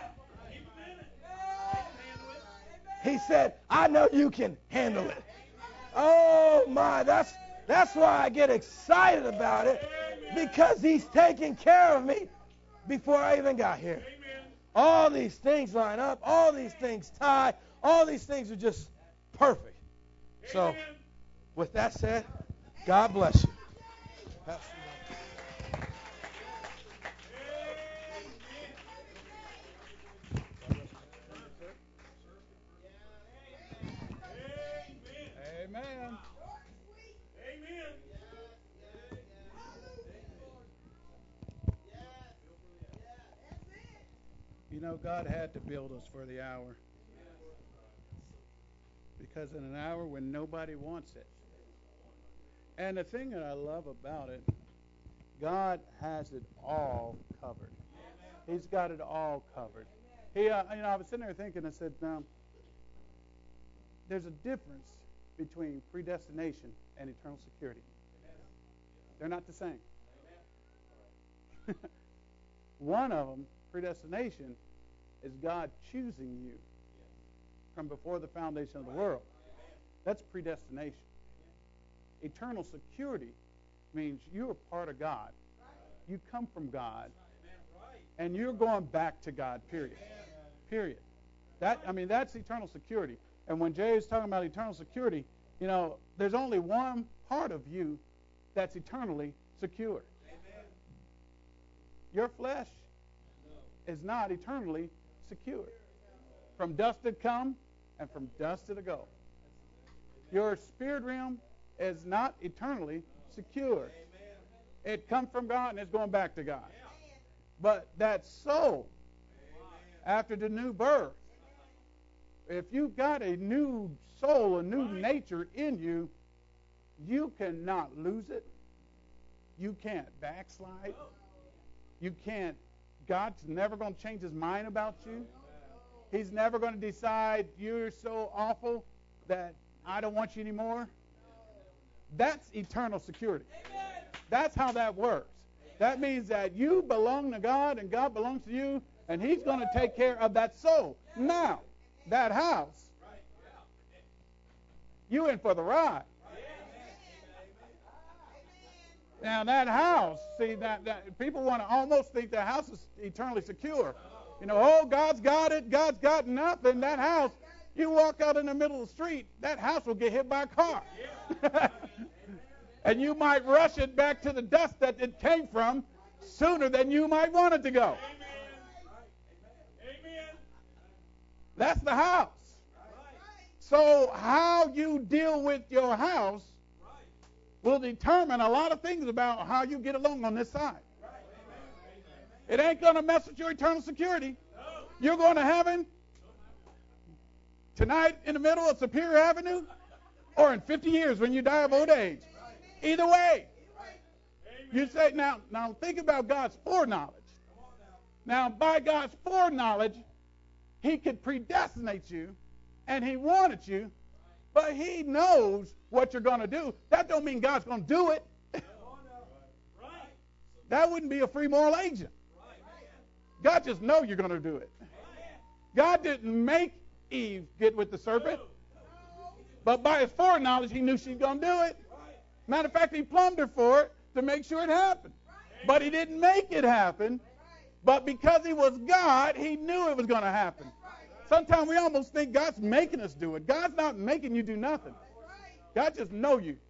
He said, I know you can handle it. Oh, my. That's why I get excited about it, because he's taking care of me before I even got here. All these things line up. All these things tie. All these things are just perfect. So, with that said, God bless you. Amen. You know, God had to build us for the hour. Because in an hour when nobody wants it. And the thing that I love about it, God has it all covered. He's got it all covered. I was sitting there thinking, I said, there's a difference between predestination and eternal security. They're not the same. One of them, predestination, is God choosing you from before the foundation of the world. That's predestination. Eternal security means you are part of God. You come from God, and you're going back to God, period. Period. That's eternal security. And when Jay is talking about eternal security, there's only one part of you that's eternally secure. Your flesh is not eternally secure. From dust it come, and from dust it'll go. Your spirit realm is not eternally secure. It comes from God and it's going back to God. But that soul, after the new birth, if you've got a new soul, a new nature in you, you cannot lose it. You can't backslide. You can't. God's never going to change his mind about you. He's never going to decide you're so awful that I don't want you anymore. That's eternal security. That's how that works. That means that you belong to God and God belongs to you, and he's going to take care of that soul. Now, that house, you in for the ride. Now, that house, see, that people want to almost think the house is eternally secure. God's got it, God's got enough, and that house, you walk out in the middle of the street, that house will get hit by a car. And you might rush it back to the dust that it came from sooner than you might want it to go. That's the house. So how you deal with your house will determine a lot of things about how you get along on this side. It ain't going to mess with your eternal security. You're going to heaven tonight in the middle of Superior Avenue or in 50 years when you die of old age. Either way. You say, now think about God's foreknowledge. Now, by God's foreknowledge, he could predestinate you, and he wanted you, but he knows what you're going to do. That don't mean God's going to do it. That wouldn't be a free moral agent. God just knows you're going to do it. God didn't make Eve get with the serpent, but by his foreknowledge, he knew she was going to do it. Matter of fact, he plumbed her for it to make sure it happened. But he didn't make it happen. But because he was God, he knew it was going to happen. Sometimes we almost think God's making us do it. God's not making you do nothing. God just knows you.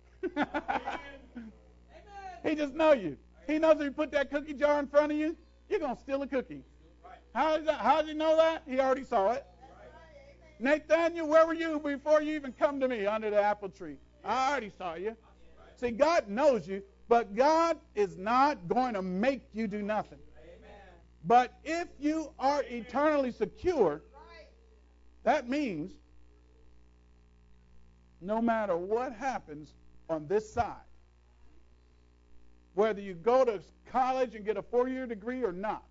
He just knows you. He knows if you put that cookie jar in front of you, you're going to steal a cookie. How does he know that? He already saw it. Nathaniel, where were you before you even come to me under the apple tree? I already saw you. See, God knows you, but God is not going to make you do nothing. But if you are eternally secure, that means no matter what happens on this side, whether you go to college and get a 4-year degree or not,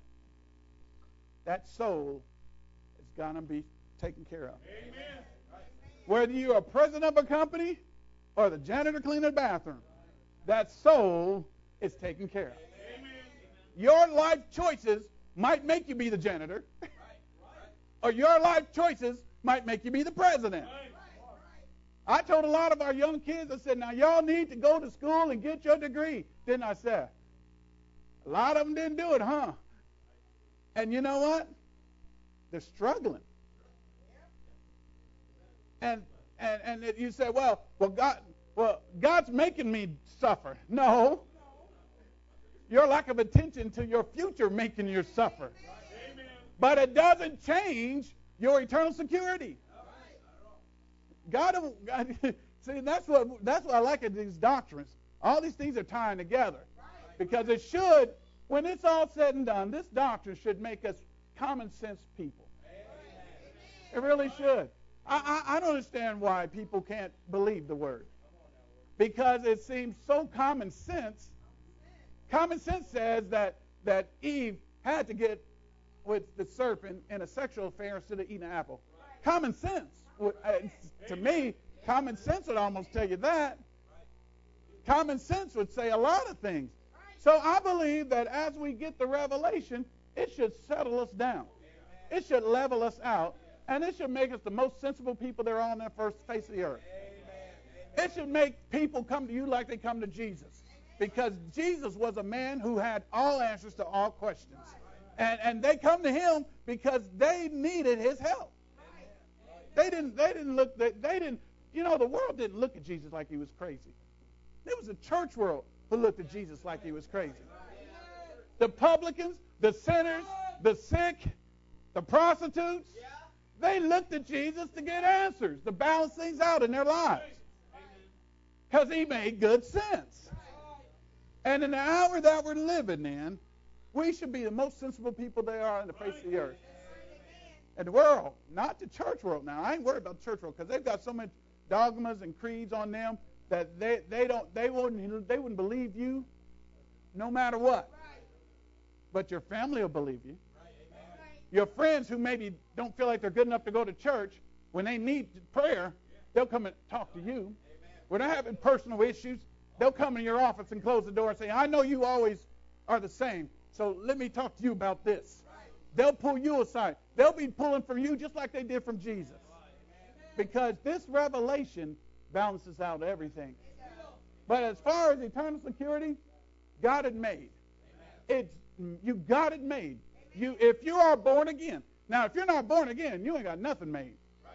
that soul is going to be taken care of. Amen. Whether you're a president of a company or the janitor cleaning the bathroom, that soul is taken care of. Amen. Your life choices might make you be the janitor, or your life choices might make you be the president. I told a lot of our young kids, I said, now y'all need to go to school and get your degree. Didn't I say? A lot of them didn't do it, huh? And you know what? They're struggling. And you say, well, God's making me suffer. No. Your lack of attention to your future making you suffer. But it doesn't change your eternal security. God, see, that's what I like of these doctrines. All these things are tying together. Because it should, when it's all said and done, this doctrine should make us common sense people. It really should. I don't understand why people can't believe the word. Because it seems so common sense. Common sense says that Eve had to get with the serpent in a sexual affair instead of eating an apple? Common sense. To me, common sense would almost tell you that. Common sense would say a lot of things. So I believe that as we get the revelation, it should settle us down. It should level us out. And it should make us the most sensible people there are on the first face of the earth. It should make people come to you like they come to Jesus. Because Jesus was a man who had all answers to all questions. And they come to him because they needed his help. They didn't look, you know, the world didn't look at Jesus like he was crazy. There was a church world who looked at Jesus like he was crazy. The publicans, the sinners, the sick, the prostitutes, they looked at Jesus to get answers, to balance things out in their lives. Because he made good sense. And in the hour that we're living in, we should be the most sensible people there are on the face of the earth. And the world, not the church world now. I ain't worried about the church world because they've got so many dogmas and creeds on them that they wouldn't believe you no matter what. But your family will believe you. Your friends who maybe don't feel like they're good enough to go to church, when they need prayer, they'll come and talk to you. When they're having personal issues, they'll come in your office and close the door and say, I know you always are the same, so let me talk to you about this. They'll pull you aside. They'll be pulling from you just like they did from Jesus. Because this revelation balances out everything. But as far as eternal security, God had made. You got it made. If you are born again. Now, if you're not born again, you ain't got nothing made.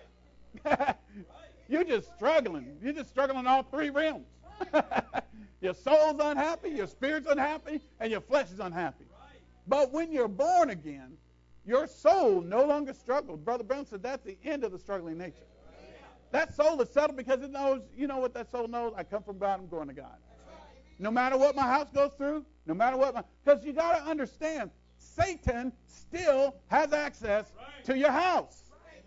You're just struggling. You're just struggling in all three realms. Your soul's unhappy, your spirit's unhappy, and your flesh is unhappy. But when you're born again, your soul no longer struggles. Brother Brown said that's the end of the struggling nature. That soul is settled because it knows, you know what that soul knows? I come from God, I'm going to God. No matter what my house goes through, no matter what because you got to understand, Satan still has access to your house.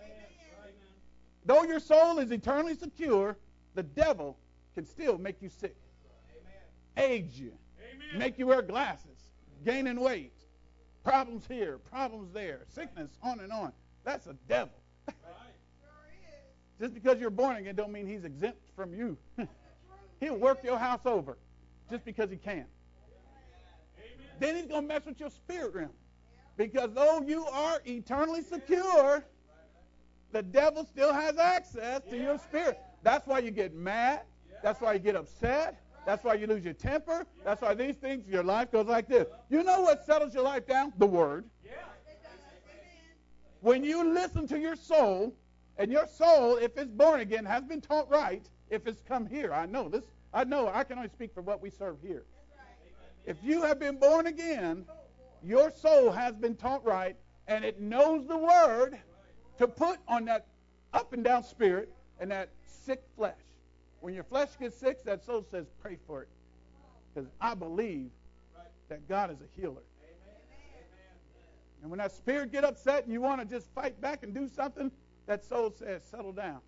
Though your soul is eternally secure, the devil can still make you sick, age you, make you wear glasses, gaining weight, problems here, problems there, sickness, on and on. That's a devil. Just because you're born again don't mean he's exempt from you. He'll work your house over just because he can. Then he's going to mess with your spirit realm. Because though you are eternally secure, the devil still has access to your spirit. That's why you get mad. That's why you get upset. That's why you lose your temper. That's why these things, your life goes like this. You know what settles your life down? The Word. When you listen to your soul, and your soul, if it's born again, has been taught right, if it's come here. I know, I can only speak for what we serve here. If you have been born again, your soul has been taught right, and it knows the Word to put on that up and down spirit and that sick flesh. When your flesh gets sick, that soul says, pray for it. Because I believe that God is a healer. And when that spirit get upset and you want to just fight back and do something, that soul says, settle down.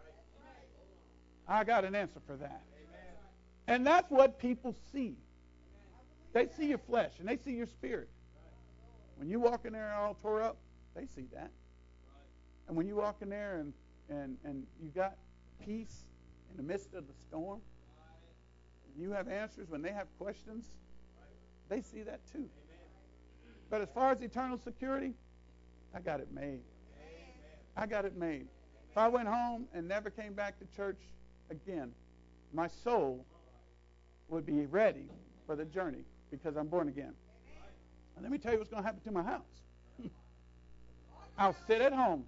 I got an answer for that. And that's what people see. They see your flesh and they see your spirit. When you walk in there all tore up, they see that. And when you walk in there and you got peace in the midst of the storm, and you have answers when they have questions, they see that too. But as far as eternal security, I got it made. I got it made. If I went home and never came back to church again, my soul would be ready for the journey because I'm born again. And let me tell you what's going to happen to my house. I'll sit at home,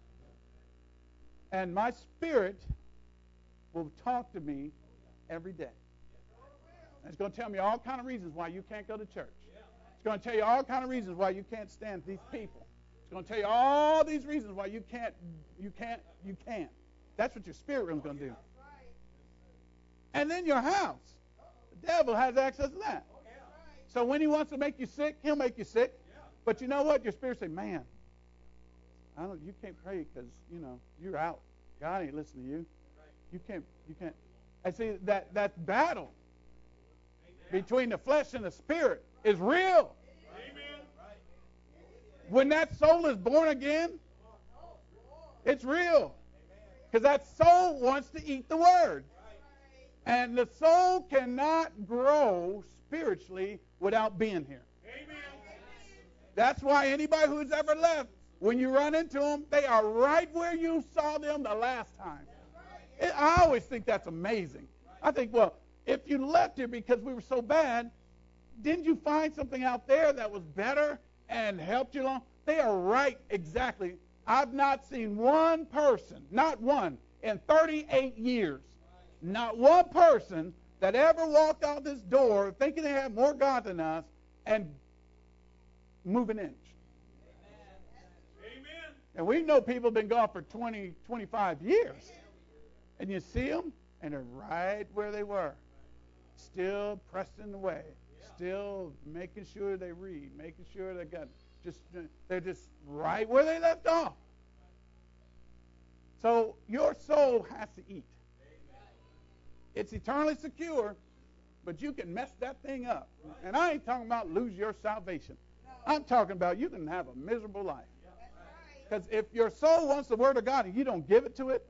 and my spirit will talk to me every day. And it's going to tell me all kind of reasons why you can't go to church. It's going to tell you all kind of reasons why you can't stand these people. It's going to tell you all these reasons why you can't. That's what your spirit room's going to do. And then your house. The devil has access to that. So when he wants to make you sick, he'll make you sick. But you know what? Your spirit say, man, you can't pray because, you're out. God ain't listening to you. You can't. And see, that battle between the flesh and the spirit is real. When that soul is born again, it's real. Because that soul wants to eat the Word. And the soul cannot grow spiritually without being here. That's why anybody who's ever left, when you run into them, they are right where you saw them the last time. I always think that's amazing. I think, well, if you left here because we were so bad, didn't you find something out there that was better and helped you along? They are right exactly. I've not seen one person, not one, in 38 years, not one person that ever walked out this door thinking they have more God than us and move an inch. Amen. And we know people have been gone for 20, 25 years. And you see them, and they're right where they were, still pressing away, still making sure they read, making sure they're just right where they left off. So your soul has to eat. It's eternally secure, but you can mess that thing up. And I ain't talking about lose your salvation. I'm talking about you can have a miserable life. Because if your soul wants the Word of God and you don't give it to it,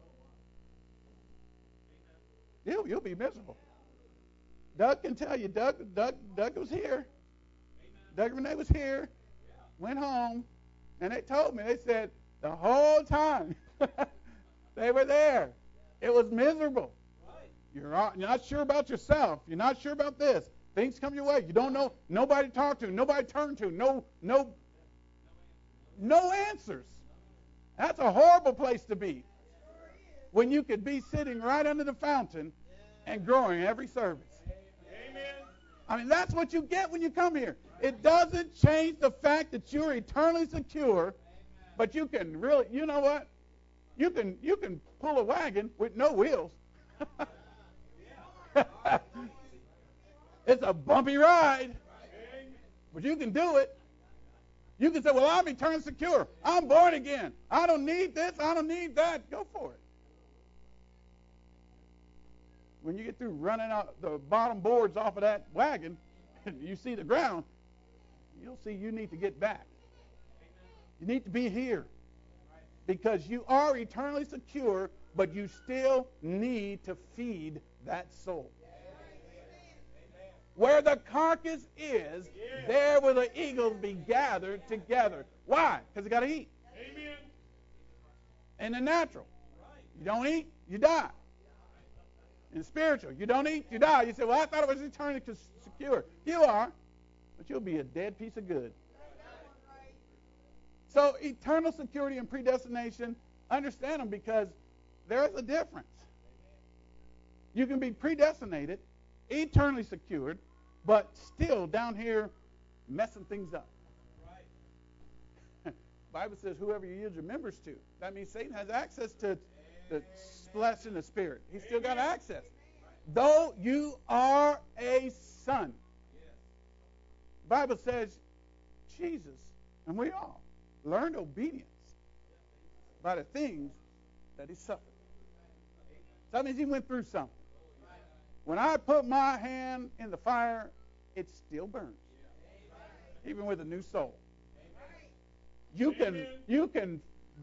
you'll be miserable. Doug can tell you. Doug was here. Doug and Renee was here. Went home, and they told me. They said the whole time they were there, it was miserable. You're not sure about yourself. You're not sure about this. Things come your way. You don't know. Nobody to talk to. Nobody to turn to. No answers. That's a horrible place to be. When you could be sitting right under the fountain and growing every service. Amen. I mean, that's what you get when you come here. It doesn't change the fact that you're eternally secure, but you can really, you know what? You can pull a wagon with no wheels. It's a bumpy ride, but you can do it. You can say, well, I'm eternally secure. I'm born again. I don't need this. I don't need that. Go for it. When you get through running out the bottom boards off of that wagon, and you see the ground, you'll see you need to get back. You need to be here because you are eternally secure, but you still need to feed that soul. Where the carcass is, there will the eagles be gathered together. Why? Because they got to eat. Amen. In the natural, you don't eat, you die. In spiritual, you don't eat, you die. You say, well, I thought it was eternally secure. You are, but you'll be a dead piece of good. So eternal security and predestination, understand them because there is a difference. You can be predestinated, eternally secured, but still down here messing things up. The Bible says whoever you yield your members to. That means Satan has access to the flesh and the spirit. He's still got access. Though you are a son. The Bible says Jesus, and we all, learned obedience by the things that he suffered. So that means he went through something. When I put my hand in the fire, it still burns. Even with a new soul. You can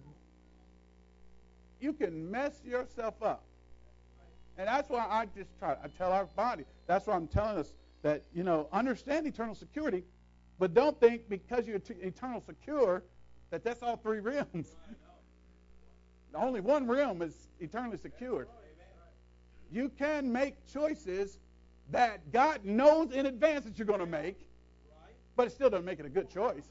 mess yourself up. And that's why I tell our body, that's why I'm telling us that, understand eternal security, but don't think because you're eternal secure that that's all three realms. Only one realm is eternally secured. You can make choices that God knows in advance that you're going to make, but it still doesn't make it a good choice.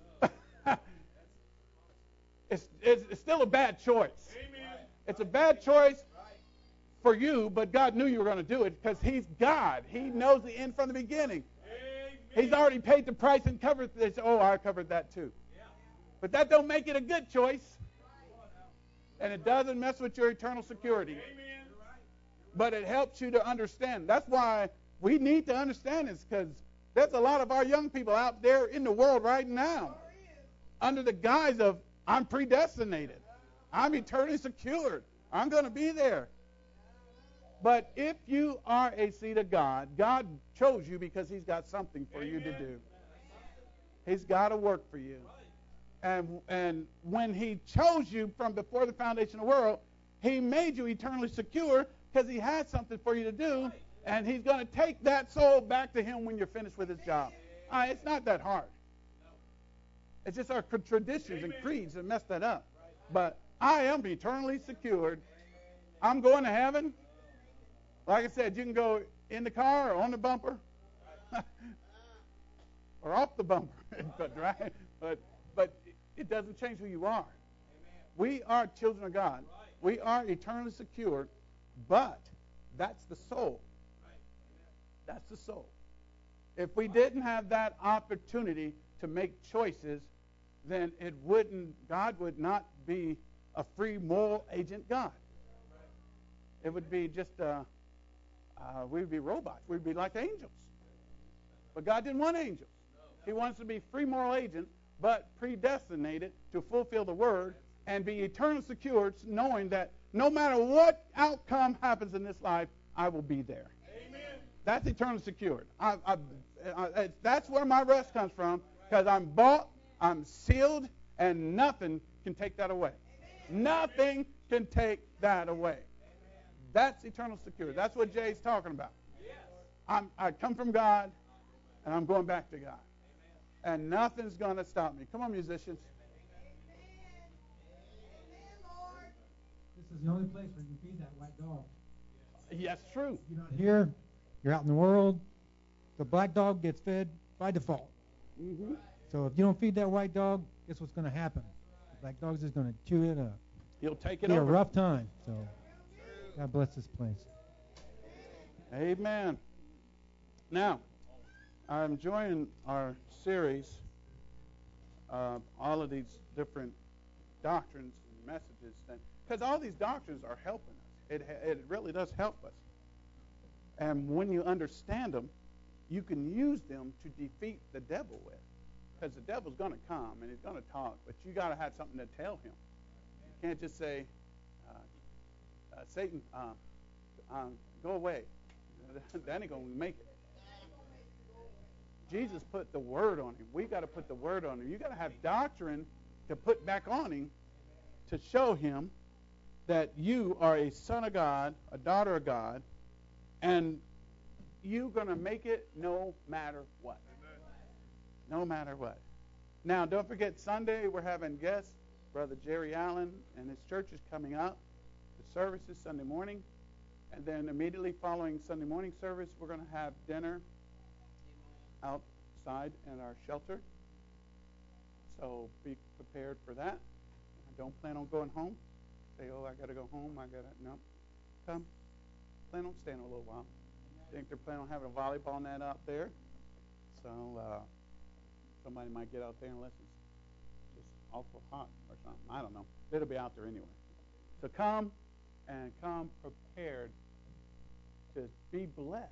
It's still a bad choice. It's a bad choice for you, but God knew you were going to do it because he's God. He knows the end from the beginning. He's already paid the price and covered this. Oh, I covered that too. But that don't make it a good choice. And it doesn't mess with your eternal security. But it helps you to understand. That's why we need to understand this, because there's a lot of our young people out there in the world right now under the guise of, I'm predestinated. I'm eternally secured. I'm going to be there. But if you are a seed of God, God chose you because he's got something for you to do. He's got to work for you. And when he chose you from before the foundation of the world, he made you eternally secure because he had something for you to do, and he's going to take that soul back to him when you're finished with his job. It's not that hard. It's just our traditions and creeds that mess that up. But I am eternally secured. I'm going to heaven. Like I said, you can go in the car or on the bumper or off the bumper. But it doesn't change who you are. We are children of God. We are eternally secured, but that's the soul. That's the soul. If we didn't have that opportunity to make choices, then God would not be a free moral agent God. It would be just, we would be robots. We'd be like angels. But God didn't want angels. He wants to be free moral agents, but predestinated to fulfill the word and be eternally secured, knowing that no matter what outcome happens in this life, I will be there. Amen. That's eternally secured. That's where my rest comes from, because I'm bought, I'm sealed, and nothing can take that away. Amen. Nothing can take that away. Amen. That's eternal security. That's what Jay's talking about. Yes. I come from God, and I'm going back to God. Amen. And nothing's going to stop me. Come on, musicians. This is the only place where you can feed that white dog. Yes, true. You're not here. You're out in the world. The black dog gets fed by default. Mm-hmm. So if you don't feed that white dog, guess what's going to happen? The black dog's just going to chew it up. He'll take it over. over. A rough time. So God bless this place. Amen. Now, I'm enjoying our series of all of these different doctrines and messages, because all these doctrines are helping us. It really does help us. And when you understand them, you can use them to defeat the devil with. Because the devil's going to come and he's going to talk, but you got to have something to tell him. You can't just say, Satan, go away. That ain't going to make it. Jesus put the word on him. We got to put the word on him. You got to have doctrine to put back on him to show him that you are a son of God, a daughter of God, and you're going to make it no matter what. No matter what. Now, don't forget, Sunday we're having guests. Brother Jerry Allen and his church is coming up. The service is Sunday morning. And then immediately following Sunday morning service, we're going to have dinner outside in our shelter. So be prepared for that. Don't plan on going home. Say, I got to go home. No. Come. Plan on staying a little while. I think they're planning on having a volleyball net out there. So somebody might get out there unless it's just awful hot or something. I don't know. It'll be out there anyway. So come prepared to be blessed.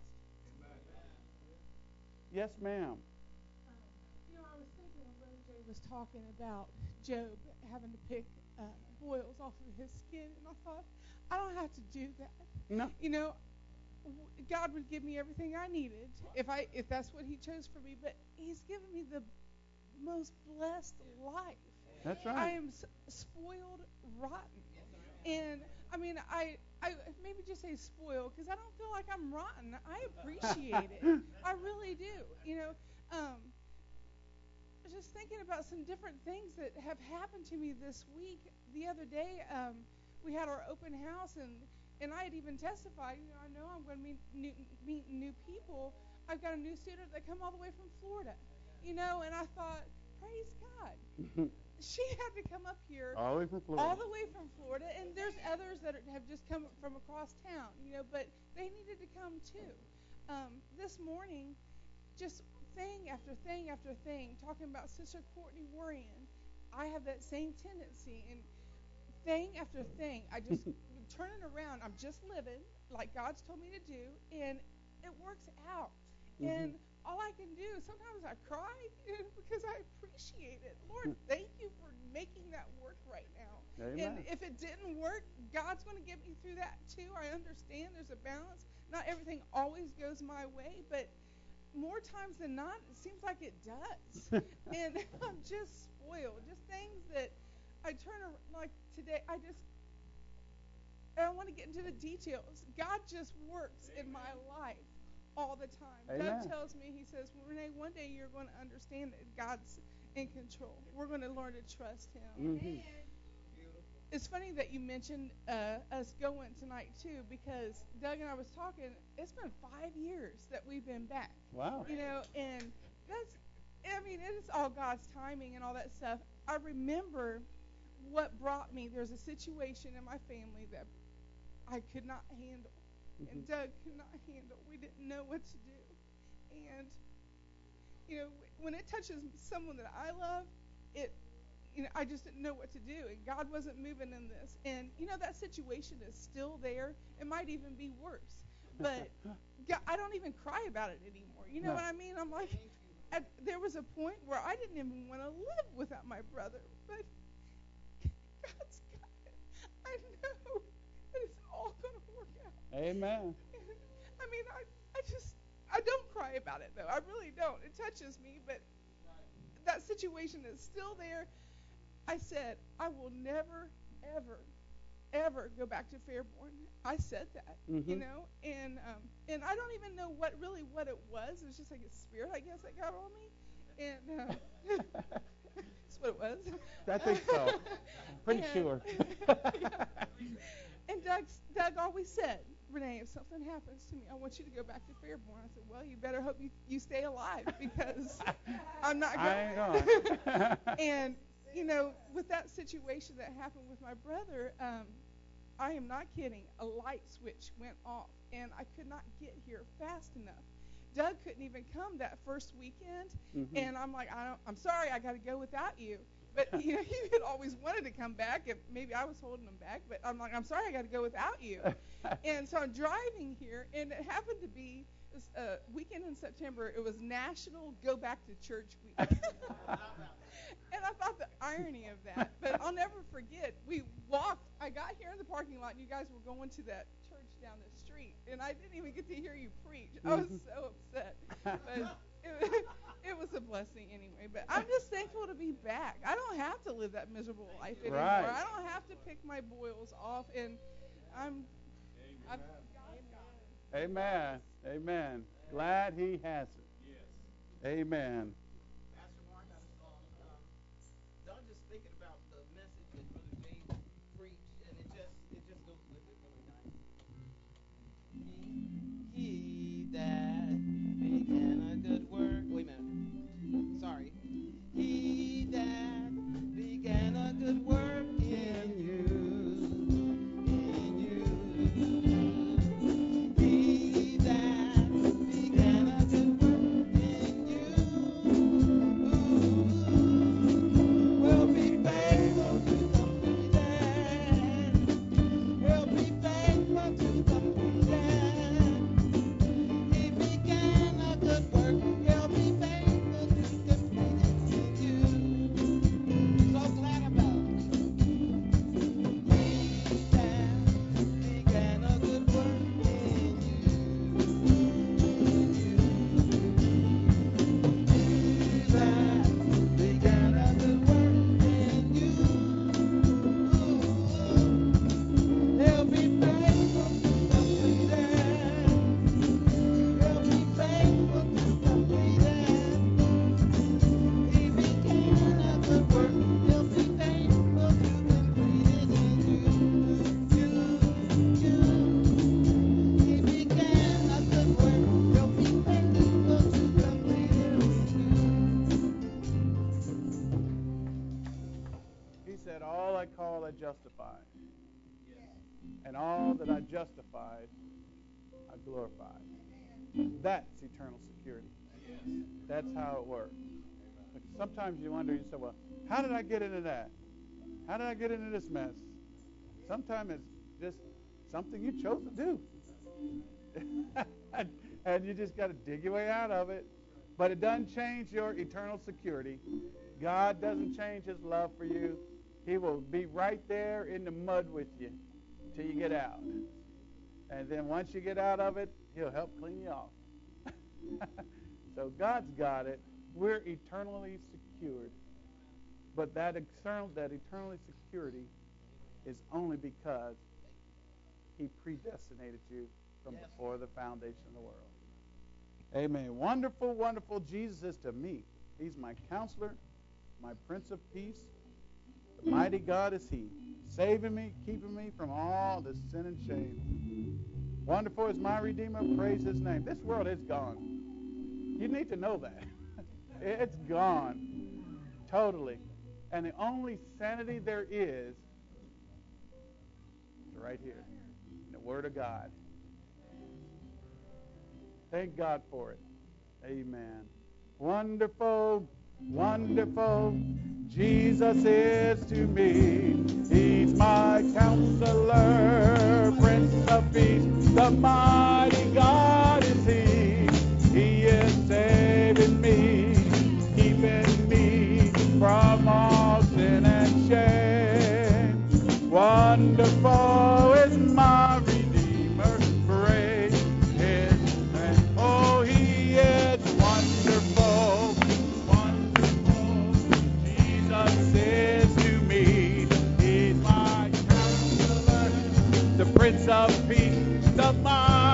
Yes, ma'am. I was thinking when Brother Jay was talking about Job having to pick boils off of his skin, and I thought, I don't have to do that. No. God would give me everything I needed if that's what He chose for me. But He's given me the most blessed life. That's right. I am spoiled rotten, and I mean I maybe just say spoiled because I don't feel like I'm rotten. I appreciate it. I really do. I was just thinking about some different things that have happened to me this week. The other day, we had our open house, and I had even testified, I know I'm going to meet new people. I've got a new student that come all the way from Florida, and I thought, praise God. She had to come up here all the way from Florida, and there's others that have just come from across town, but they needed to come too. This morning, just thing after thing after thing, talking about Sister Courtney worrying. I have that same tendency, and thing after thing, I just turn it around. I'm just living like God's told me to do, and it works out. Mm-hmm. And all I can do, sometimes I cry because I appreciate it. Lord, thank you for making that work right now. Amen. And if it didn't work, God's going to get me through that too. I understand there's a balance. Not everything always goes my way, but more times than not, it seems like it does. And I'm just spoiled. Just things that I turn around, like today, I don't want to get into the details. God just works in my life all the time. Amen. Doug tells me, he says, well, Renee, one day you're going to understand that God's in control. We're going to learn to trust him. Mm-hmm. It's funny that you mentioned us going tonight, too, because Doug and I was talking. It's been 5 years that we've been back. Wow. You know, and it is all God's timing and all that stuff. I remember what brought me. There's a situation in my family that I could not handle, and Doug could not handle. We didn't know what to do. And, you know, when it touches someone that I love, I just didn't know what to do, and God wasn't moving in this. And, you know, that situation is still there. It might even be worse. But God, I don't even cry about it anymore. You know what I mean? I'm like, there was a point where I didn't even want to live without my brother. But God's got it. I know that it's all going to work out. Amen. I mean, I don't cry about it, though. I really don't. It touches me, but that situation is still there. I said, I will never, ever, ever go back to Fairborn. I said that, you know, and I don't even know what it was. It was just like a spirit, I guess, that got on me, and that's what it was. I think so. Pretty sure. And Doug always said, Renee, if something happens to me, I want you to go back to Fairborn. I said, well, you better hope you stay alive, because I'm not going. I ain't going. And, you know, with that situation that happened with my brother, I am not kidding. A light switch went off, and I could not get here fast enough. Doug couldn't even come that first weekend, and I'm like, I'm sorry, I got to go without you. But, you know, he had always wanted to come back, and maybe I was holding him back, but I'm like, I'm sorry, I got to go without you. And so I'm driving here, and it happened to be this weekend in September. It was National Go Back to Church Week. And I thought the irony of that, but I'll never forget. We walked. I got here in the parking lot, and you guys were going to that church down the street, and I didn't even get to hear you preach. I was so upset. But it was a blessing anyway. But I'm just thankful to be back. I don't have to live that miserable life anymore. Right. I don't have to pick my boils off, and Amen. Amen. Glad he has it. Yes. Amen. Pastor Mark, I'm just thinking about the message that Brother James preached, and it just goes with it really nice. He that began a good work. Wait a minute. Sorry. He that began a good work in you. He that began a good work in you will be faithful to complete it. Will be faithful to complete it. He began a good work. He'll be faithful to complete it in you. So glad about it. He that began a good work in you. He that began a good work in you. He'll be faithful to complete it. He'll be faithful to complete it. He began a good work. He'll be faithful to complete it in you. He began a good work. He'll be faithful to complete it in you. He said, all I call I justified. And all that I justified, I glorified. That's eternal security. That's how it works. But sometimes you wonder, you say, well, how did I get into that? How did I get into this mess? Sometimes it's just something you chose to do. And you just got to dig your way out of it. But it doesn't change your eternal security. God doesn't change his love for you. He will be right there in the mud with you till you get out. And then once you get out of it, he'll help clean you off. So God's got it. We're eternally secured. But that eternally security is only because he predestinated you from before the foundation of the world. Amen. Wonderful, wonderful Jesus is to me. He's my counselor, my Prince of Peace. The mighty God is he, saving me, keeping me from all the sin and shame. Wonderful is my Redeemer. Praise his name. This world is gone. You need to know that. It's gone. Totally. And the only sanity there is right here in the Word of God. Thank God for it. Amen. Wonderful, wonderful Jesus is to me. He's my counselor, Prince of Peace. The mighty God is he. He is saving me, keeping me from all sin and shame. Wonderful is my Redeemer. Praise his name. Oh, he is wonderful, wonderful. Jesus is to me. He's my counselor, the Prince of Peace, the mighty